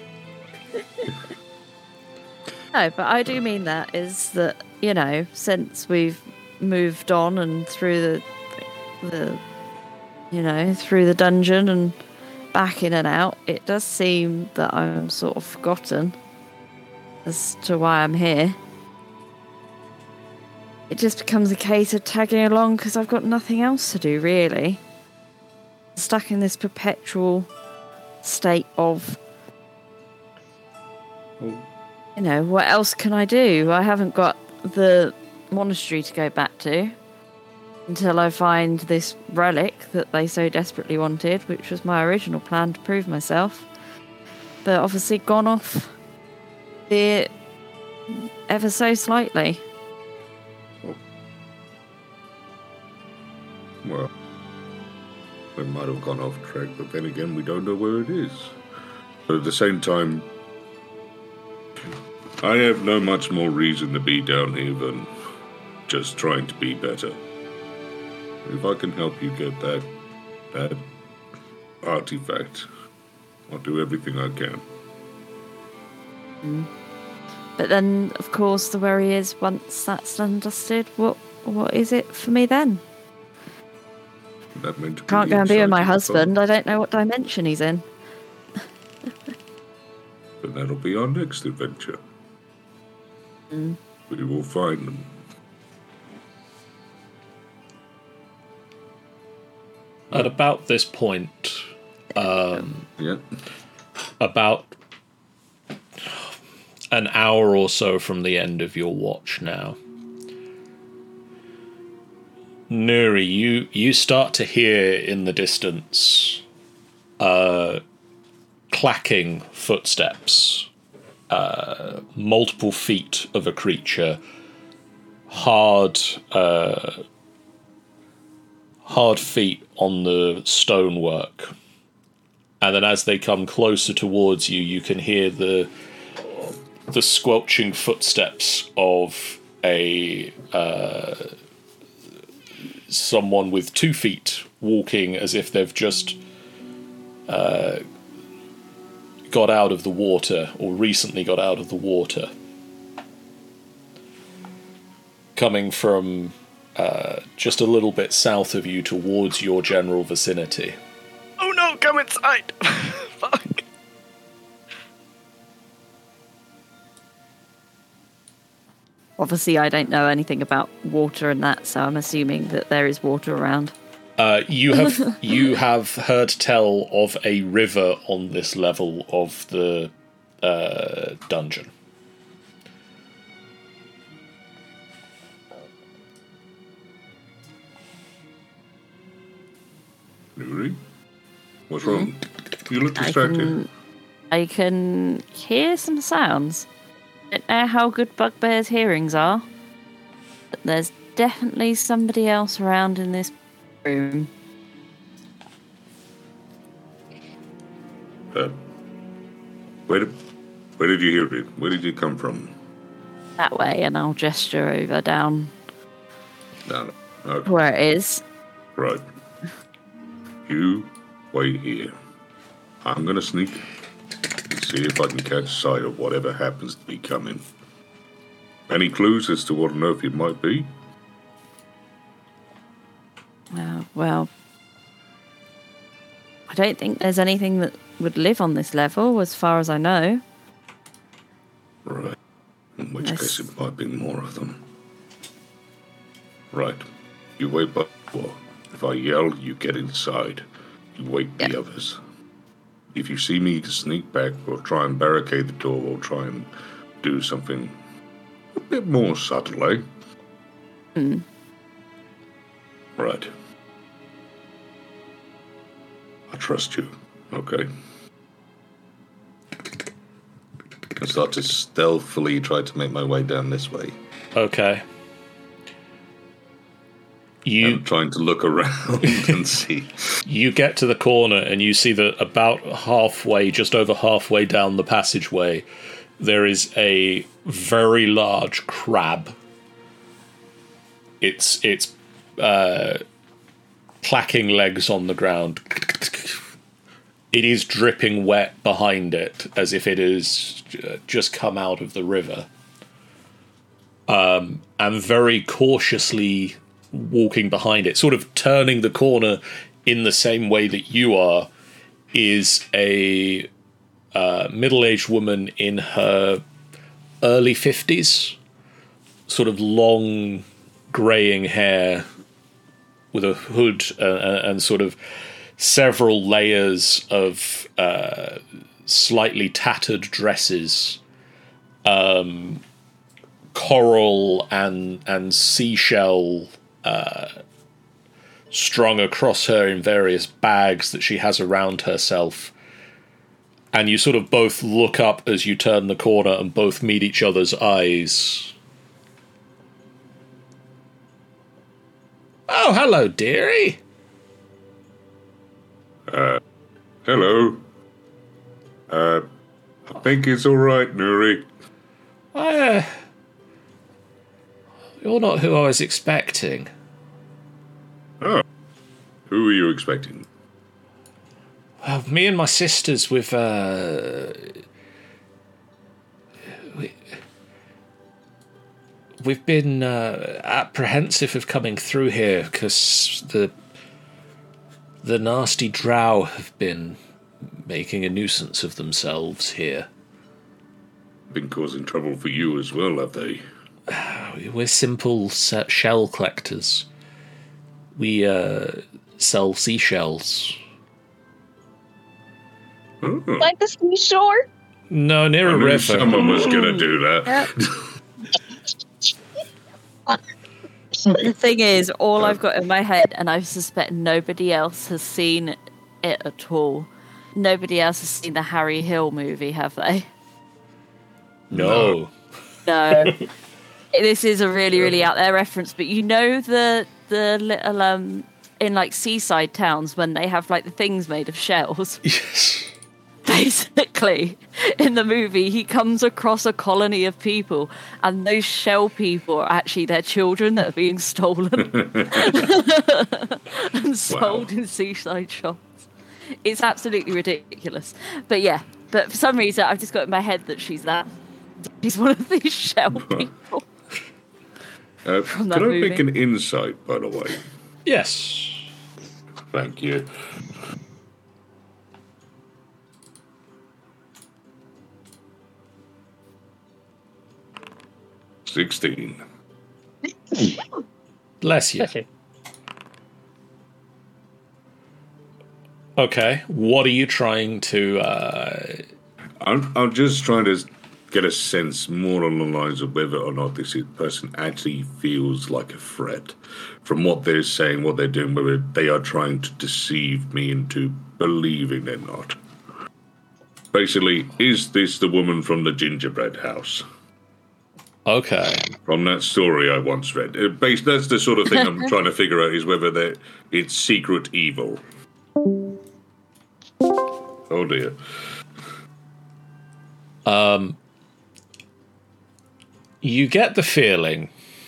No, but I do mean that is that, you know, since we've moved on and through the through the dungeon and back in and out, it does seem that I'm sort of forgotten as to why I'm here. It just becomes a case of tagging along because I've got nothing else to do, really. Stuck in this perpetual state of, you know, what else can I do? I haven't got the monastery to go back to until I find this relic that they so desperately wanted, which was my original plan to prove myself. But obviously gone off the ever so slightly. Well, we might have gone off track, but then again, we don't know where it is. But at the same time, I have no much more reason to be down here than just trying to be better. If I can help you get that artifact, I'll do everything I can. But then, of course, the worry is once that's done and dusted, what is it for me then? That meant to Can't be go and be with my exciting husband. fun. I don't know what dimension he's in. But that'll be our next adventure. We will find them. At about this point, Yeah. about an hour or so from the end of your watch now, Nuri, you start to hear in the distance clacking footsteps, multiple feet of a creature, hard feet on the stonework. And then as they come closer towards you, you can hear the squelching footsteps of a someone with 2 feet walking as if they've just got out of the water or recently got out of the water. Coming from just a little bit south of you towards your general vicinity. Oh no, come inside! Fuck. Obviously, I don't know anything about water and that, so I'm assuming that there is water around. You have heard tell of a river on this level of the dungeon. Nuri? What's wrong? You look distracted. I can hear some sounds. I don't know how good Bugbear's hearings are, but there's definitely somebody else around in this room. Where did you hear it? Where did you come from? That way, and I'll gesture over down Down. Okay. where it is. Right. You wait here. I'm gonna sneak and see if I can catch sight of whatever happens to be coming. Any clues as to what on earth it might be? Well, I don't think there's anything that would live on this level, as far as I know. Right. In which Yes. case it might be more of them. Right. You wait by the door. If I yell, you get inside. You wait the others. If you see me sneak back or try and barricade the door or try and do something a bit more subtle, eh? Right. I trust you, okay? I start to stealthily try to make my way down this way. Okay. I'm trying to look around and see. You get to the corner and you see that about halfway, just over halfway down the passageway, there is a very large crab. It's clacking legs on the ground. It is dripping wet behind it, as if it has just come out of the river. And very cautiously walking behind it, sort of turning the corner in the same way that you are, is a middle-aged woman in her early 50s, sort of long greying hair with a hood and sort of several layers of slightly tattered dresses, coral and seashell strung across her in various bags that she has around herself. And you sort of both look up as you turn the corner and both meet each other's eyes. Oh, hello, dearie. Hello. I think it's all right, Nuri. You're not who I was expecting. Oh. Who were you expecting? Well, me and my sisters, we've been apprehensive of coming through here because the nasty drow have been making a nuisance of themselves here. Been causing trouble for you as well, have they? We're simple shell collectors. We sell seashells. Oh. Like the seashore? No, near a river. Someone was going to do that. The thing is, all I've got in my head, and I suspect nobody else has seen it at all. Nobody else has seen the Harry Hill movie, have they? No. No. This is a really, really out there reference, but you know the little in like seaside towns when they have like the things made of shells. Yes. Basically, in the movie, he comes across a colony of people, and those shell people are actually their children that are being stolen and sold in seaside shops. It's absolutely ridiculous. But yeah, but for some reason, I've just got in my head that she's one of these shell people. Can I make an insight, by the way? Yes. Thank you. $16. Bless you. Bless you. Okay, what are you trying to... I'm just trying to get a sense more on the lines of whether or not this person actually feels like a threat. From what they're saying, what they're doing, whether they are trying to deceive me into believing they're not. Basically, is this the woman from the gingerbread house? Okay. From that story I once read. That's the sort of thing I'm trying to figure out, is whether it's secret evil. Oh dear. You get the feeling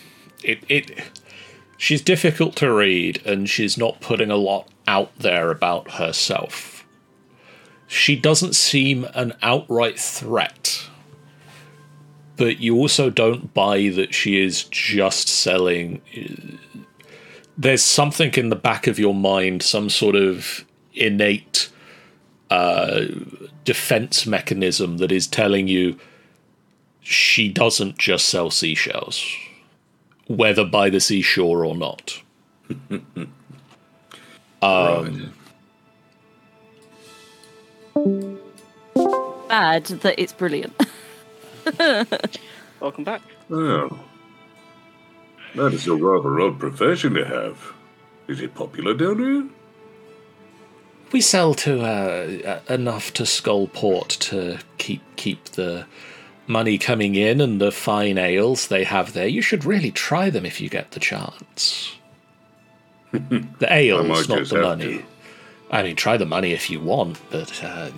she's difficult to read, and she's not putting a lot out there about herself. She doesn't seem an outright threat, but you also don't buy that she is just selling. There's something in the back of your mind, some sort of innate defense mechanism that is telling you she doesn't just sell seashells, whether by the seashore or not. Right. Bad that it's brilliant. Welcome back. Well, that is a rather odd profession to have. Is it popular down here? We sell to enough to Skullport to keep the money coming in and the fine ales they have there. You should really try them if you get the chance. The ales, not the money. To. I mean, try the money if you want, but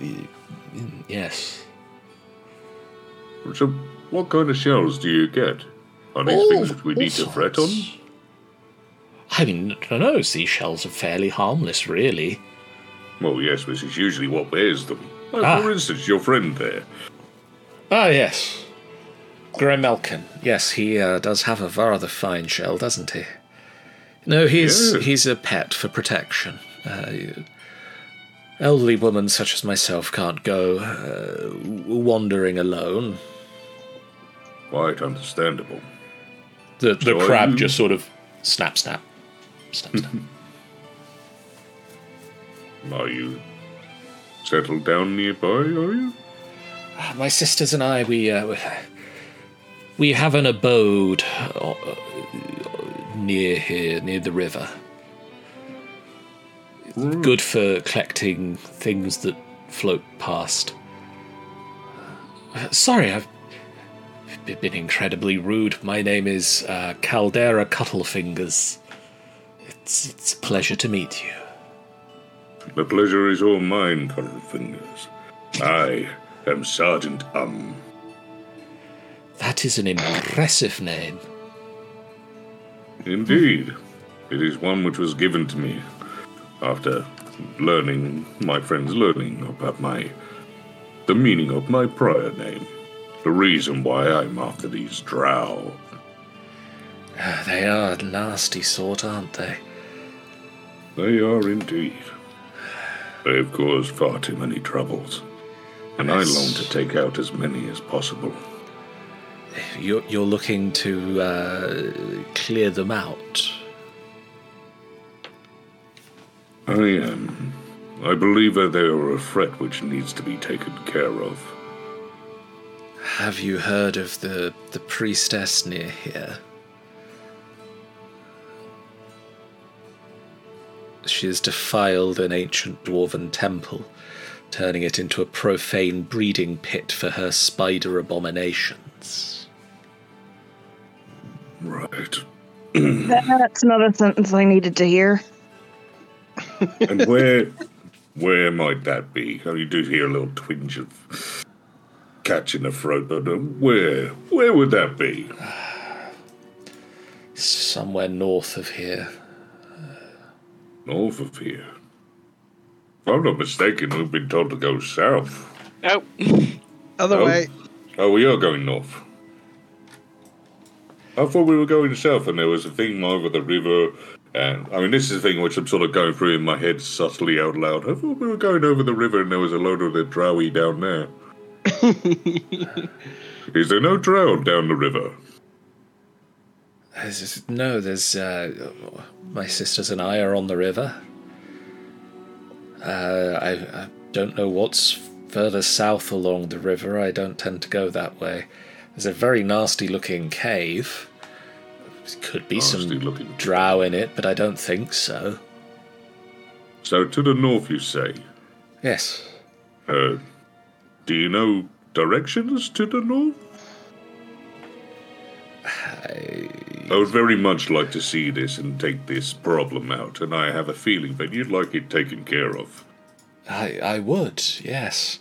yes. So, what kind of shells do you get? Are these things that we need to fret on? I mean, no, seashells are fairly harmless, really. Well, yes, this is usually what bears them. For instance, your friend there. Ah, yes. Grimelkin. Yes, he does have a rather fine shell, doesn't he? No, he's a pet for protection. Elderly women such as myself can't go wandering alone. Quite understandable. The So crab just sort of snap. Are you settled down nearby, are you? My sisters and I, we have an abode near here, near the river. Good for collecting things that float past. Sorry, I've been incredibly rude. My name is Caldera Cuttlefingers. It's a pleasure to meet you. The pleasure is all mine, Cuttlefingers. I am Sergeant That is an impressive name. Indeed. It is one which was given to me after my friends learning about the meaning of my prior name. The reason why I'm after these drow. They are a nasty sort, aren't they? They are indeed. They've caused far too many troubles, and I long to take out as many as possible. You're looking to clear them out? I am. I believe that they are a threat which needs to be taken care of. Have you heard of the priestess near here? She has defiled an ancient dwarven temple, turning it into a profane breeding pit for her spider abominations. Right. That's another sentence I needed to hear. And where might that be? You do hear a little twinge of catch in the throat, but where would that be? Somewhere north of here. North of here. If I'm not mistaken, we've been told to go south. Oh. Other way. Oh, we are going north. I thought we were going south, and there was a thing over the river. And I mean, this is the thing which I'm sort of going through in my head subtly out loud. I thought we were going over the river, and there was a load of the drowie down there. Is there no drow down the river? There's my sisters and I are on the river. I don't know what's further south along the river. I don't tend to go that way. There's a very nasty-looking cave. Could be some drow in it, but I don't think so. So to the north, you say? Yes. Do you know directions to the north? I would very much like to see this and take this problem out, and I have a feeling that you'd like it taken care of. I would, yes.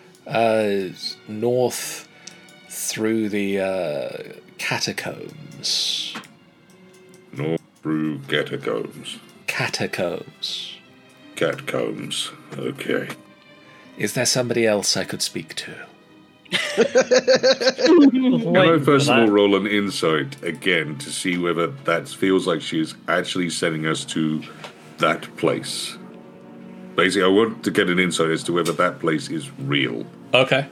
North through the catacombs. North through catacombs. Catacombs. Catacombs, okay. Is there somebody else I could speak to? Can I first of all roll an insight again to see whether that feels like she's actually sending us to that place? Basically, I want to get an insight as to whether that place is real. Okay.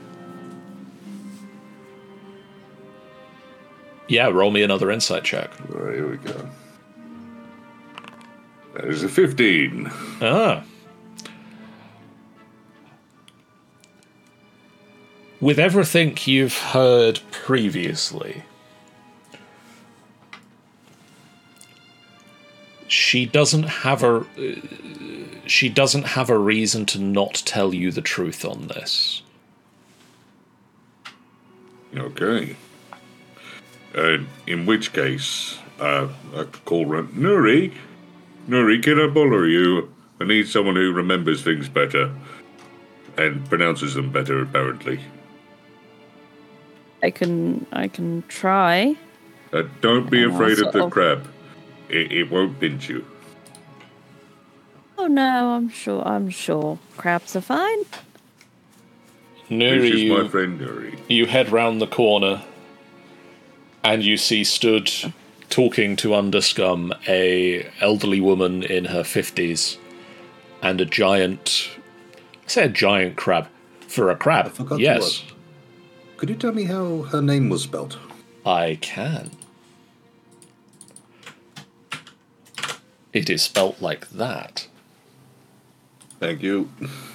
Yeah, roll me another insight check. All right, here we go. That is a 15. Ah. With everything you've heard previously, she doesn't have a reason to not tell you the truth on this. Okay. In which case, I could call Nuri. Nuri, can I borrow you? I need someone who remembers things better. And pronounces them better, apparently. I can try. Don't be afraid of the sort of- crab. It won't pinch you. Oh no, I'm sure crabs are fine. Nuri, This is my friend Nuri. you head round the corner, and you see stood talking to Underscum a elderly woman in her 50s, and a giant. I say a giant crab for a crab. I forgot Yes, what. Could you tell me how her name was spelled? I can. It is spelt like that. Thank you.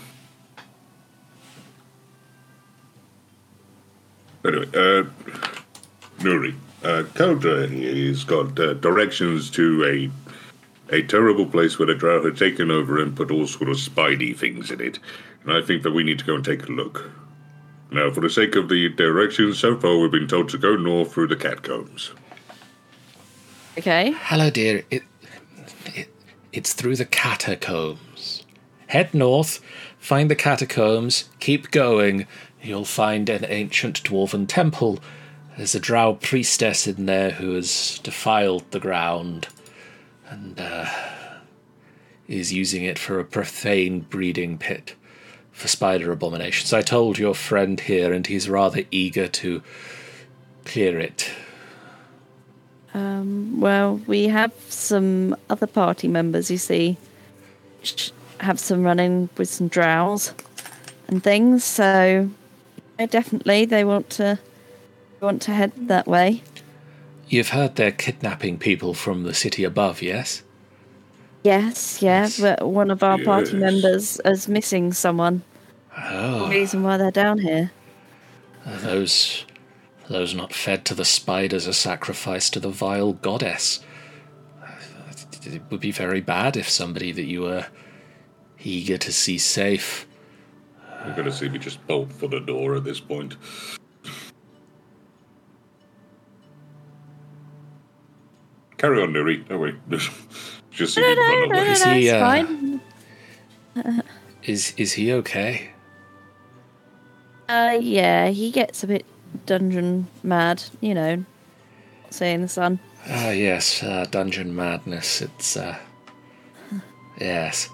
Anyway, Nuri, Caldra has got directions to a terrible place where the drow had taken over and put all sort of spidey things in it. And I think that we need to go and take a look. Now, for the sake of the directions, so far we've been told to go north through the catacombs. Okay. Hello, dear. It's through the catacombs. Head north, find the catacombs, keep going. You'll find an ancient dwarven temple. There's a drow priestess in there who has defiled the ground and is using it for a profane breeding pit for spider abominations. I told your friend here, and he's rather eager to clear it. Well, we have some other party members, you see, have some running with some drows and things, so yeah, definitely they want to head that way. You've heard they're kidnapping people from the city above, yes? Yes, yeah, but one of our party Yes. members is missing someone. Oh, The reason why they're down here. are those not fed to the spiders are sacrificed to the vile goddess. It would be very bad if somebody that you were eager to see safe. You're going to see me just bolt for the door at this point. Carry on, Nuri. Don't worry. Just see me run away. Is he, It's fine. Is he okay? Yeah, he gets a bit dungeon mad, you know, not saying the sun. Ah, yes, dungeon madness. It's, yes.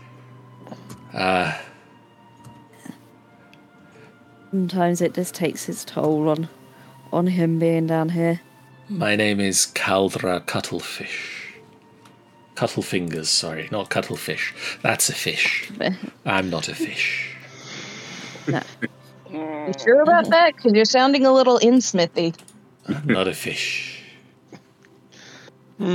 Sometimes it just takes its toll on him being down here. My name is Caldra Cuttlefish. Cuttlefingers, sorry, not Cuttlefish. That's a fish. I'm not a fish. No. You sure about that? Because you're sounding a little in-smithy. I'm not a fish. What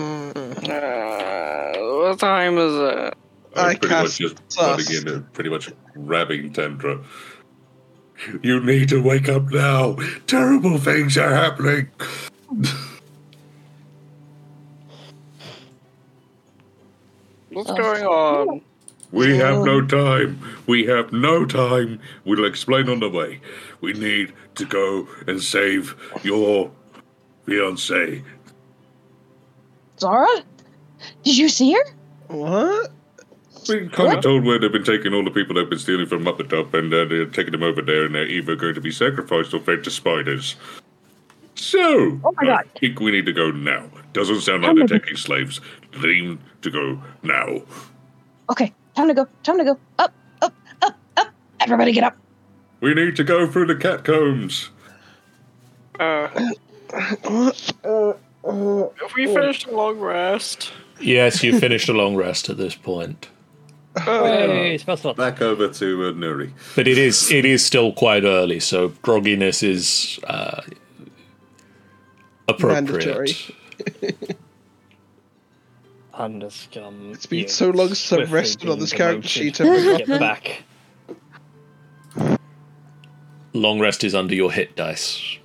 time is it? I pretty much cast just Sus. running in and pretty much grabbing Tendra. You need to wake up now. Terrible things are happening. What's going on? We have no time. We have no time. We'll explain on the way. We need to go and save your fiancée. Zara? Did you see her? What? We kind of told where they've been taking all the people they've been stealing from up the top, and they're taking them over there, and they're either going to be sacrificed or fed to spiders. So, Oh my God. I think we need to go now. Doesn't sound like I'm they're ready. taking slaves. Need to go now. Okay, time to go. Time to go. Up, up, up, up. Everybody get up. We need to go through the catacombs. Have we finished a long rest? Yes, you finished a long rest at this point. Hey, it's fast Back over to Nuri. But it is still quite early, so grogginess is appropriate. Mandatory. Panda scum. It's been so long since I've swiftly rested on being this character demoted sheet. I've to forgotten. Get back. Long rest is under your hit dice.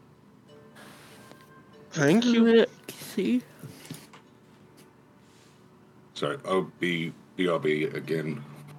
Thank you. See? So, BRB again.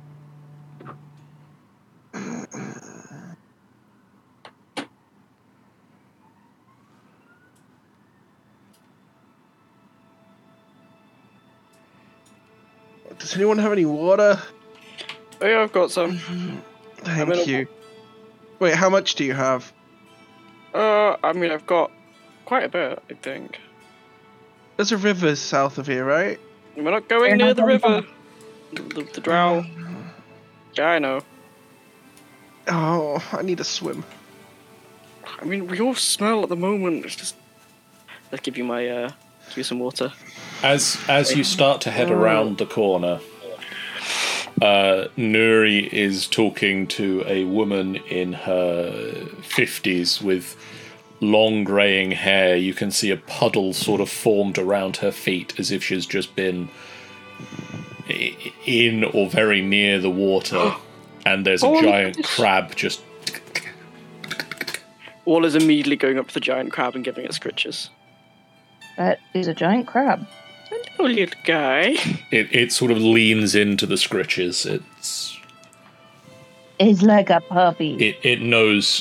Does anyone have any water? Oh yeah, I've got some. Thank you. Wait, how much do you have? I mean, I've got quite a bit, I think. There's a river south of here, right? We're not going near the river. The drow. Yeah, I know. Oh, I need a swim. I mean, we all smell at the moment. It's just. Let's give you my, give you some water. As you start to head around the corner, Nuri is talking to a woman in her 50s with long greying hair. You can see a puddle sort of formed around her feet as if she's just been in or very near the water, and there's a giant crab just... Wall is immediately going up to the giant crab and giving it scritches. That is a giant crab. Hello, little guy. It sort of leans into the scritches. It's like a puppy. It knows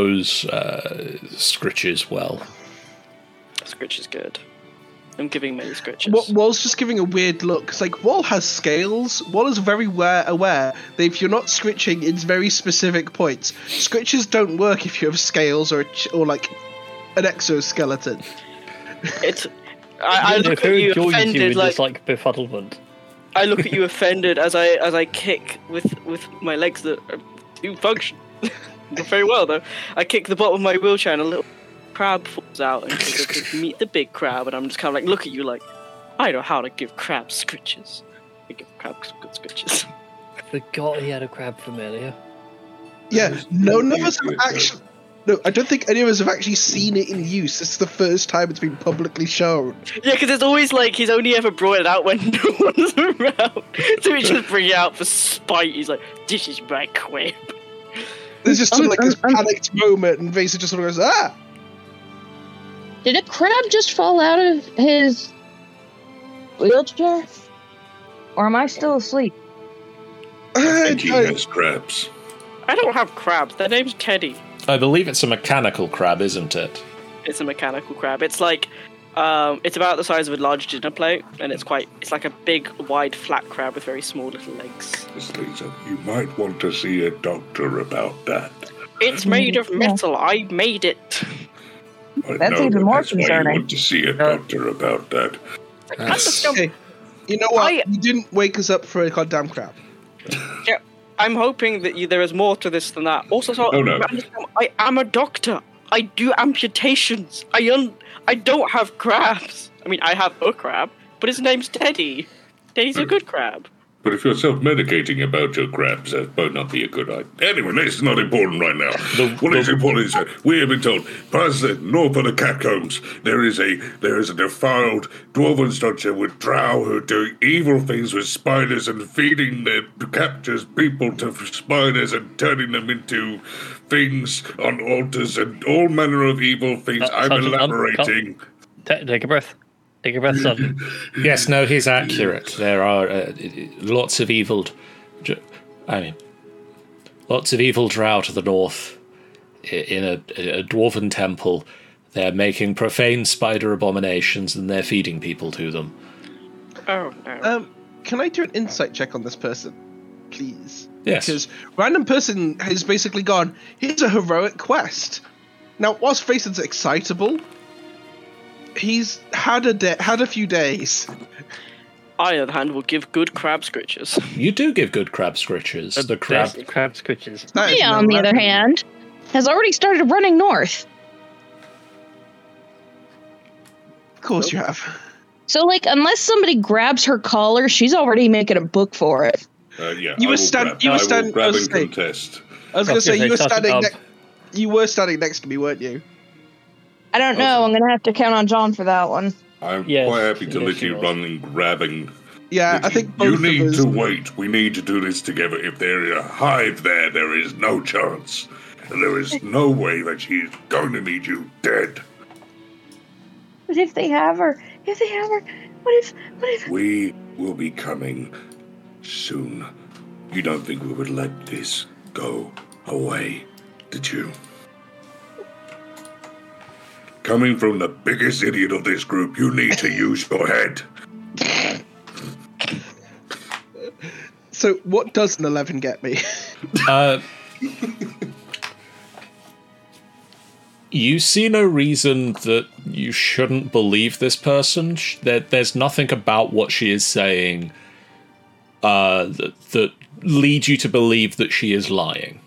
scritches well. Scritch is good. I'm giving many scritches. Wall's just giving a weird look. It's like, Wall has scales. Wall is very aware that if you're not scritching in very specific points, scritches don't work if you have scales or like an exoskeleton. It's. I look at you offended, like befuddlement. I look at you offended as I kick with my legs that do function very well though. I kick the bottom of my wheelchair and a little crab falls out and goes to meet the big crab, and I'm just kind of like look at you like I know how to give crabs scritches. I give crabs good scritches. I forgot he had a crab familiar. Yeah, none of us have actually. No, I don't think any of us have actually seen it in use. This is the first time it's been publicly shown. Yeah, because it's always like he's only ever brought it out when no one's around. So he just bring it out for spite. He's like, "This is my quip." There's just sort of like this panicked moment, and Vesa just sort of goes, "Ah!" Did a crab just fall out of his wheelchair? Or am I still asleep? I think he has crabs. I don't have crabs. Their name's Teddy. I believe it's a mechanical crab, isn't it? It's a mechanical crab. It's like, it's about the size of a large dinner plate, and it's like a big, wide, flat crab with very small little legs. Miss Lisa, you might want to see a doctor about that. It's made of metal. I made it. That's even more That's why you concerning. want to see a doctor about that. Hey, you know what? You didn't wake us up for a goddamn crab. Yeah, I'm hoping that there is more to this than that. Also, no. I am a doctor. I do amputations. I don't have crabs. I mean, I have a crab, but his name's Teddy. Teddy's a good crab. But if you're self-medicating about your crabs, that might not be a good idea. Anyway, this is not important right now. What is important is that we have been told, past the north of the catacombs, there is a defiled dwarven structure with drow who do evil things with spiders and feeding their captures people to spiders and turning them into things on altars and all manner of evil things. I'm Sergeant, elaborating. Take a breath. Take a breath, son. Yes, no, he's accurate. There are lots of evil... lots of evil drow to the north in a dwarven temple. They're making profane spider abominations and they're feeding people to them. Oh, no. Can I do an insight check on this person, please? Yes. Because random person has basically gone, here's a heroic quest. Now, whilst Fason's excitable, he's had a few days. I, on the other hand, will give good crab scritches. You do give good crab scritches. The crab... Best crab scritches. That is He, no on the random. other hand, has already started running north. Of course you have. So, like, unless somebody grabs her collar, she's already making a book for it. Yeah, You I were will stand- grab- you were I will stand- grab I was and saying- contest. I was going to say, Okay, you were Sergeant standing you were standing next to me, weren't you? I don't know. I'm going to have to count on John for that one. I'm Yes, quite happy to yes, let she you was. run and grabbing. Yeah, I think You both need of us. to wait. We need to do this together. If there is a hive there, there is no chance. And there is no way that she is going to need you dead. But if they have her? What if? We will be coming soon. You don't think we would let this go away, did you? Coming from the biggest idiot of this group, you need to use your head. So, what does an 11 get me? You see no reason that you shouldn't believe this person. There's nothing about what she is saying that leads you to believe that she is lying.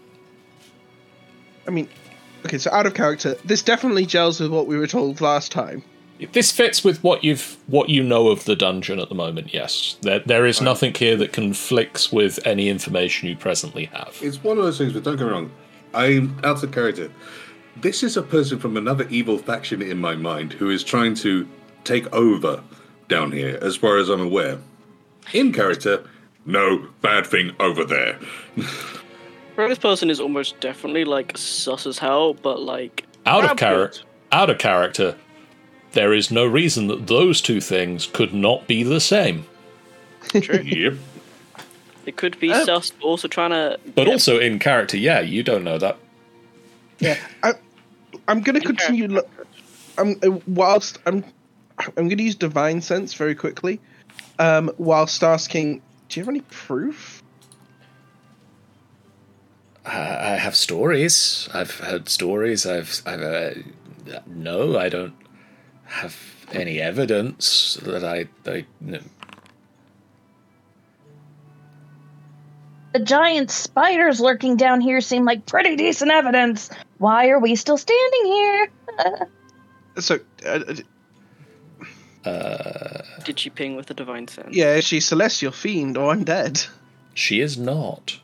I mean, okay, so out of character, this definitely gels with what we were told last time. This fits with what you know of the dungeon at the moment. Yes, there is nothing here that conflicts with any information you presently have. It's one of those things, but don't get me wrong. I'm out of character. This is a person from another evil faction in my mind who is trying to take over down here, as far as I'm aware. In character, No bad thing over there. This person is almost definitely like sus as hell, but like Out of good. character, there is no reason that those two things could not be the same. True. Yep. It could be sus, but also trying to. But also in character, yeah, you don't know that. Yeah, I'm going to continue. Whilst I'm going to use divine sense very quickly. Whilst asking, do you have any proof? I have stories. I've heard stories. No, I don't have any evidence that I no. The giant spiders lurking down here seem like pretty decent evidence. Why are we still standing here? So, Did she ping with the divine sense? yeah, is she celestial fiend or undead? She is not.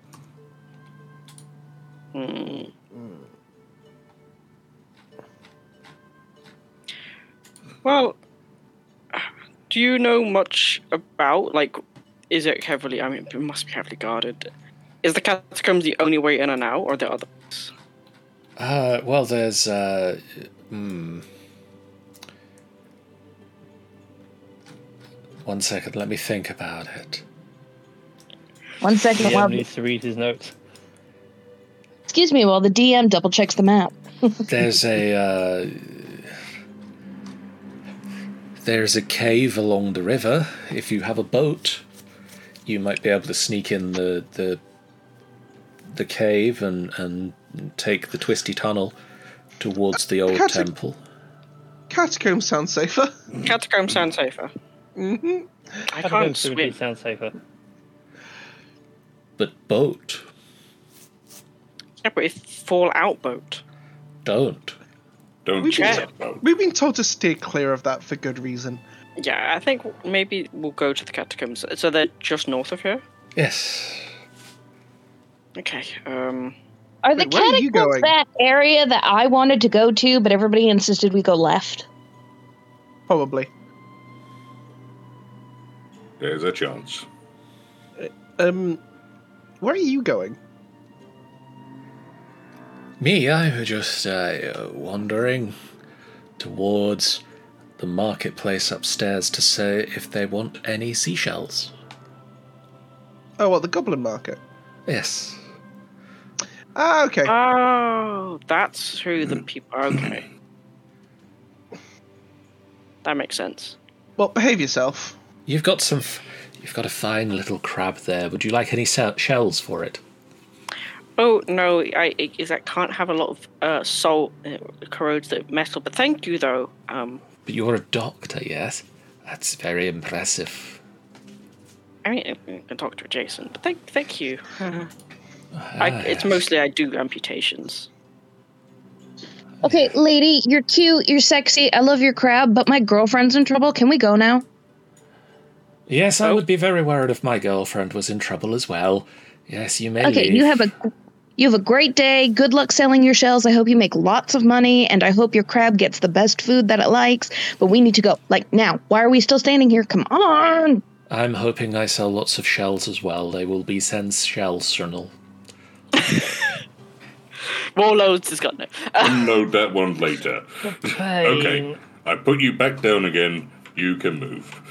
Well, do you know much about, like, is it heavily, I mean, it must be heavily guarded. Is the catacombs the only way in and out, or are there others? Well, there's, One second, let me think about it. 1 second while DM needs to read his notes. excuse me while the DM double checks the map. There's a cave along the river. If you have a boat, you might be able to sneak in the cave and take the twisty tunnel towards the old temple. Catacombs sound safer. Catacombs sound safer. Mm-hmm. I can't Catacombs would swim. sound safer. But boat, Yeah, but it's Fallout boat. don't. Don't We've do been, that, no. we've been told to steer clear of that for good reason. Yeah, I think maybe we'll go to the catacombs. So they're just north of here? Yes. Okay, Are the Wait, where are you catacombs going? that area that I wanted to go to, but everybody insisted we go left? Probably. There's a chance. Where are you going? Me, I was just wandering towards the marketplace upstairs to say if they want any seashells. Oh, what, the Goblin Market? Yes. Ah, okay. oh, that's who the people. Okay, that makes sense. Well, behave yourself. You've got a fine little crab there. Would you like any shells for it? Oh no, I can't have a lot of salt corrodes the metal. But thank you though. But you're a doctor, yes? That's very impressive. I mean, Dr. Jason. But thank you. It's mostly I do amputations. Okay, lady, you're cute, you're sexy, I love your crab, but my girlfriend's in trouble. Can we go now? Yes, I would be very worried if my girlfriend was in trouble as well. Yes, you may Okay, leave. You have a great day. Good luck selling your shells. I hope you make lots of money, and I hope your crab gets the best food that it likes. But we need to go. Like, now. Why are we still standing here? Come on! I'm hoping I sell lots of shells as well. They will be sensational. Warlords has got no. Unload that one later. Pain. Okay, I put you back down again. You can move.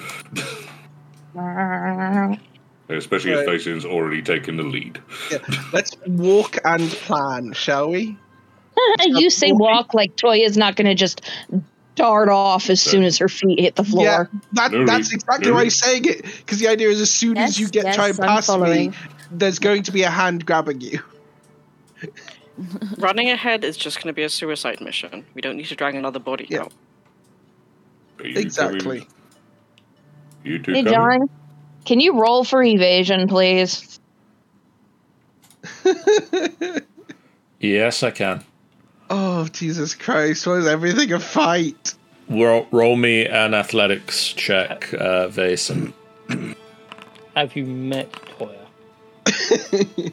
Especially if Faison's already taken the lead. Yeah. Let's walk and plan, shall we? You say walk like Toya's not going to just dart off as soon as her feet hit the floor. Yeah, that's exactly why I'm saying it. Because the idea is as soon as you try and pass me, there's going to be a hand grabbing you. Running ahead is just going to be a suicide mission. We don't need to drag another body out. Exactly. You two Hey, coming? John, can you roll for evasion, please? Yes, I can. Oh, Jesus Christ. Why is everything a fight? Roll me an athletics check, Vason. Have you met Toya?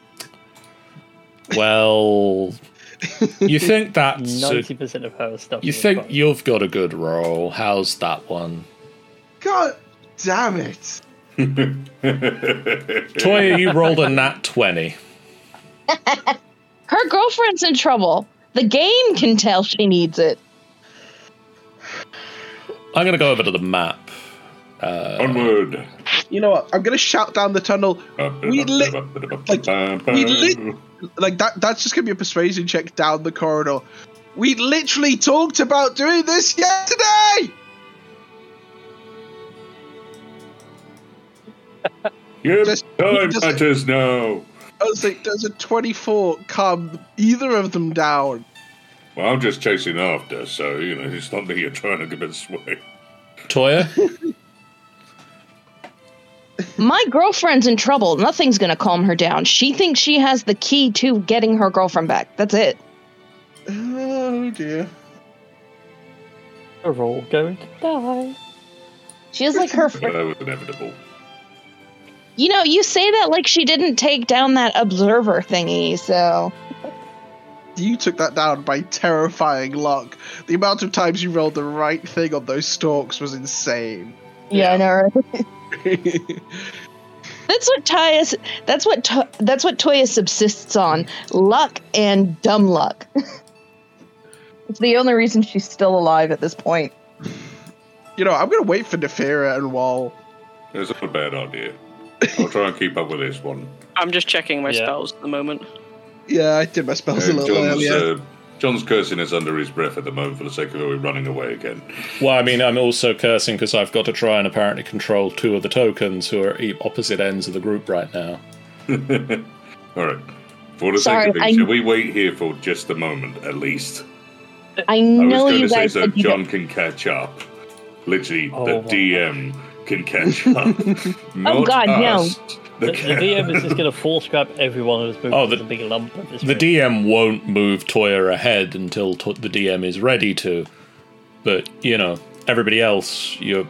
Well, you think that's... 90% of her stuff. You think you've got a good roll. How's that one? God damn it. Toya, you rolled a nat 20. Her girlfriend's in trouble. The game can tell she needs it. I'm going to go over to the map. Onward. You know what? I'm going to shout down the tunnel. That's just going to be a persuasion check down the corridor. We literally talked about doing this yesterday! Your time matters now. I was like, does a 24 calm either of them down? Well, I'm just chasing after, so, it's not that you're trying to give it sway. Toya? My girlfriend's in trouble. Nothing's going to calm her down. She thinks she has the key to getting her girlfriend back. That's it. Oh, dear. We're all going to die. She is like her... That was inevitable. You know, you say that like she didn't take down that observer thingy, so... You took that down by terrifying luck. The amount of times you rolled the right thing on those stalks was insane. Yeah, I know, right? That's what Toya subsists on. Luck and dumb luck. It's the only reason she's still alive at this point. I'm going to wait for Nefera and Wall. It's not a bad idea. I'll try and keep up with this one. I'm just checking my spells at the moment. Yeah, I did my spells a little earlier. John's cursing us under his breath at the moment for the sake of it running away again. Well, I mean, I'm also cursing because I've got to try and apparently control two of the tokens who are opposite ends of the group right now. Alright. For the sake of it, should we wait here for just a moment, at least? I know you guys... so John can catch up. Literally, the DM can catch up. Oh, God, no. The DM is just going to force grab everyone who's moved to the big lump of this. The DM won't move Toya ahead until the DM is ready to. But, everybody else, you're...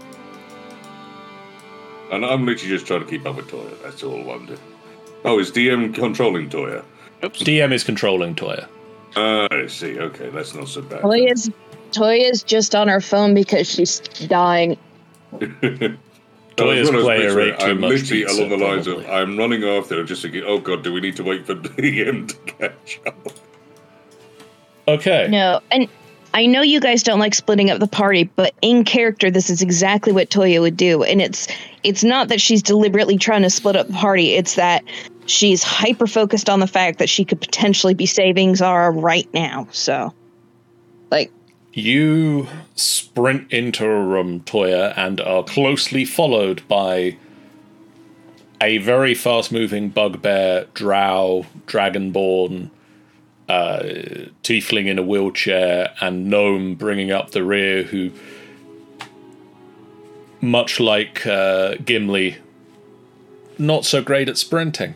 And I'm literally just trying to keep up with Toya. That's all I'm doing. Oh, is DM controlling Toya? Oops. DM is controlling Toya. I see. Okay, that's not so bad. Toya's just on her phone because she's dying. Toya's player rate too I'm much literally pizza, along the lines probably. of I'm running after just thinking, oh god, do we need to wait for DM to catch up? Okay. No, and I know you guys don't like splitting up the party, but in character, this is exactly what Toya would do. And it's not that she's deliberately trying to split up the party. It's that she's hyper-focused on the fact that she could potentially be saving Zara right now. So, You sprint into a room, Toya, and are closely followed by a very fast-moving bugbear, drow, dragonborn, tiefling in a wheelchair, and gnome bringing up the rear, who, much like Gimli, not so great at sprinting.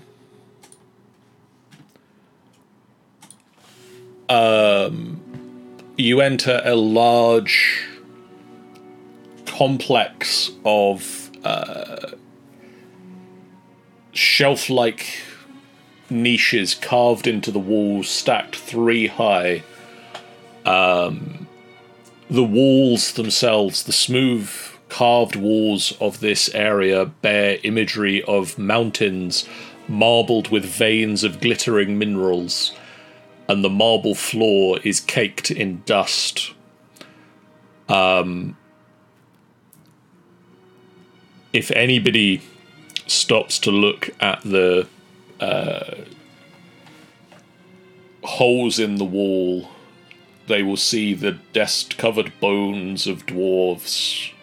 You enter a large complex of shelf-like niches carved into the walls, stacked 3 high. The walls themselves, the smooth carved walls of this area, bear imagery of mountains marbled with veins of glittering minerals, and the marble floor is caked in dust. If anybody stops to look at the holes in the wall, they will see the dust-covered bones of dwarves.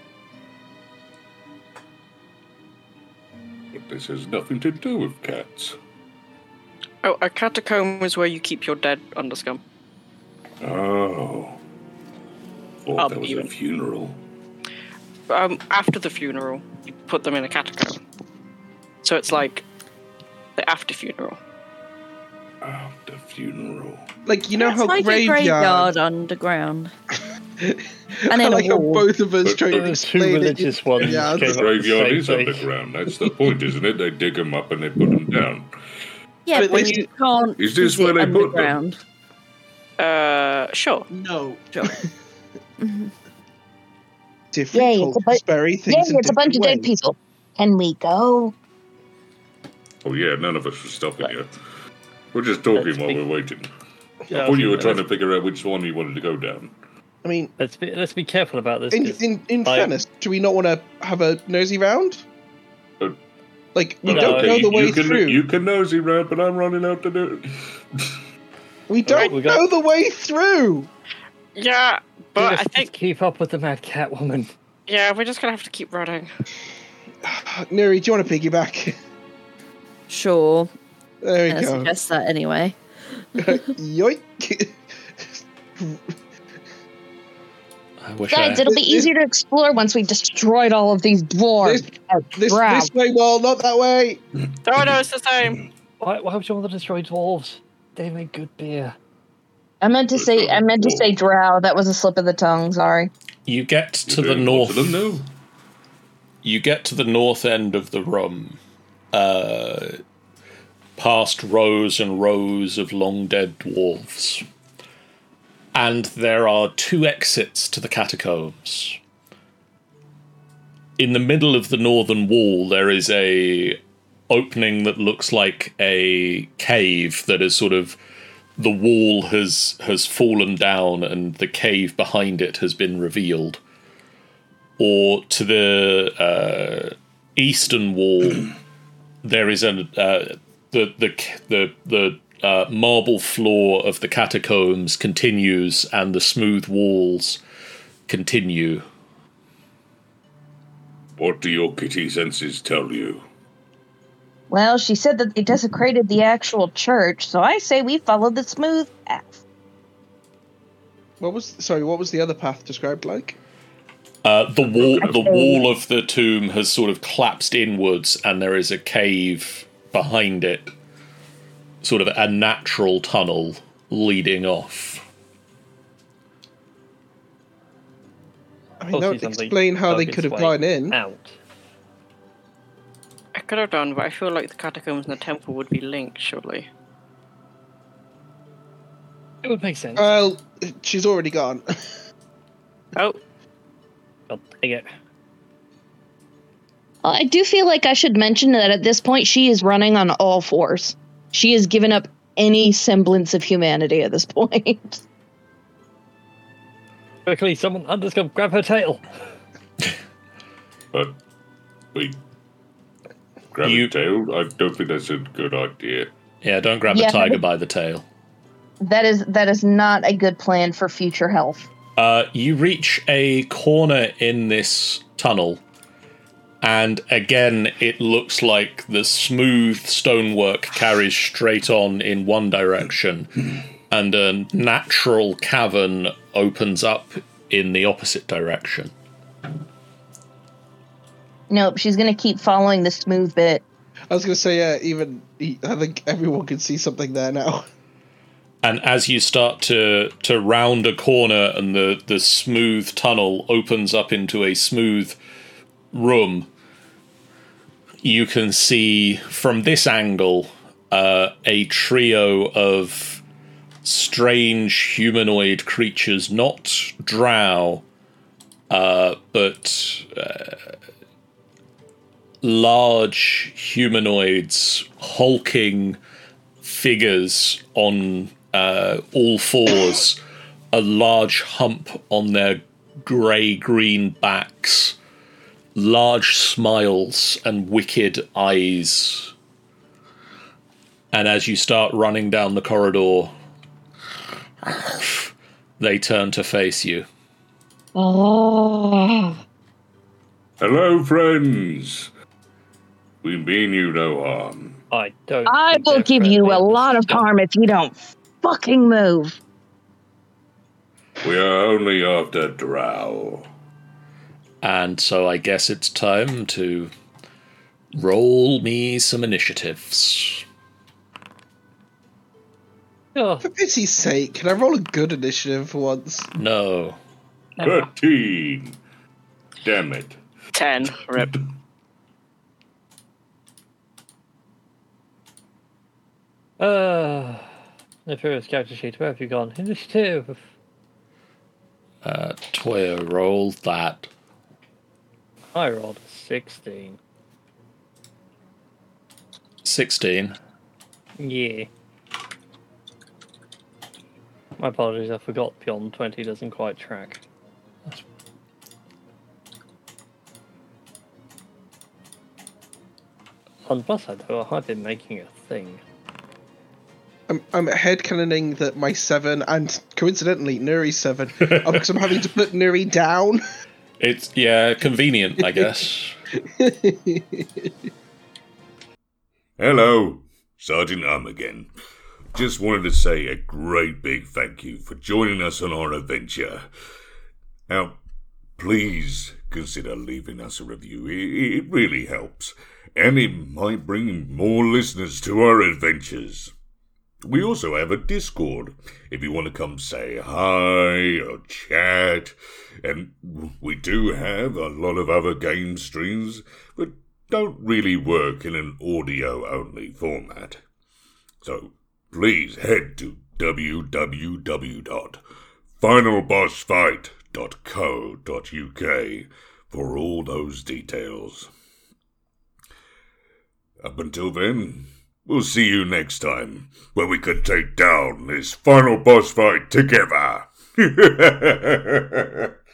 But this has nothing to do with cats. Oh, a catacomb is where you keep your dead underscum. Oh. Thought that was a even. funeral. After the funeral, you put them in a catacomb. So it's like the after funeral. After funeral. Like, you know It's how like a graveyard underground. And I in like a how wall. both of us trying to The two explain religious ones Yeah, came The up with graveyard the is same thing. underground. That's the point, isn't it? They dig them up and they put them down. Yeah, But but this- you can't Is this visit where they put them? underground. Sure. No. Sure. Different Yay, it's a cultures bury things in it's a bunch of different dead ways. people. Can we go? Oh yeah, none of us were stopping you. We're just talking Let's while be- we're waiting. Yeah, I thought you were let's- trying to figure out which one you wanted to go down. I mean, Let's be careful about this. in 'cause in I- fairness, do we not want to have a nosy round? Uh, Like, we No, don't know the way you can, through. You can nosy round, but I'm running out to do it. We don't we got- know the way through. Yeah, but let's I think keep up with the Mad Cat Woman. we're just gonna have to keep running. Neri, do you want to piggyback? Sure. There I we go. suggest that anyway. Yoink. I wish Guys, I... it'll be easier to explore once we've destroyed all of these dwarves. This Drow. way, well, not that way. Oh no, it's the same. Why would you want to destroy dwarves? They make good beer. I meant to say drow. That was a slip of the tongue. Sorry. You get to You're the doing north. both of them now? You get to the north end of the room, past rows and rows of long dead dwarves. And there are 2 exits to the catacombs. In the middle of the northern wall, there is a opening that looks like a cave that is sort of... The wall has fallen down and the cave behind it has been revealed. Or to the eastern wall, there is the marble floor of the catacombs continues, and the smooth walls continue. What do your kitty senses tell you? Well, she said that they desecrated the actual church, so I say we follow the smooth path. What was the other path described like? The wall of the tomb has sort of collapsed inwards, and there is a cave behind it, sort of a natural tunnel leading off. I mean, that would Obviously explain how they dug could its have way gone in. Out. I could have done, but I feel like the catacombs and the temple would be linked, surely. It would make sense. Well, she's already gone. Oh, I'll take it. I do feel like I should mention that at this point she is running on all fours. She has given up any semblance of humanity at this point. Quickly, someone underscum, grab her tail. But wait, grab You- a tail? I don't think that's a good idea. Yeah, don't grab Yeah, a tiger but- by the tail. That is not a good plan for future health. You reach a corner in this tunnel, and again, it looks like the smooth stonework carries straight on in one direction, and a natural cavern opens up in the opposite direction. Nope, she's gonna keep following the smooth bit. I was going to say, I think everyone can see something there now. And as you start to round a corner and the smooth tunnel opens up into a smooth room, you can see from this angle a trio of strange humanoid creatures, not drow, but large humanoids, hulking figures on all fours, a large hump on their grey-green backs, large smiles and wicked eyes. And as you start running down the corridor, they turn to face you. Oh. Hello, friends. We mean you no harm. I don't. I think will they're give you a friendly. lot of harm if you don't fucking move. We are only after drow. And so I guess it's time to roll me some initiatives. Oh, For pity's sake, can I roll a good initiative for once? No. 13. Damn it. 10. Rip. the first character sheet. Where have you gone? Initiative. Toya, roll that. I rolled a 16. 16. Yeah. My apologies, I forgot beyond 20 doesn't quite track. On the plus side, though, I've been making a thing. I'm headcanoning that my 7 and coincidentally Nuri's 7 because I'm having to put Nuri down. It's, yeah, convenient, I guess. Hello, Sergeant again. Just wanted to say a great big thank you for joining us on our adventure. Now, please consider leaving us a review. It really helps, and it might bring more listeners to our adventures. We also have a Discord if you want to come say hi or chat, and we do have a lot of other game streams, but don't really work in an audio-only format. So please head to www.finalbossfight.co.uk for all those details. Up until then, we'll see you next time, where we can take down this final boss fight together.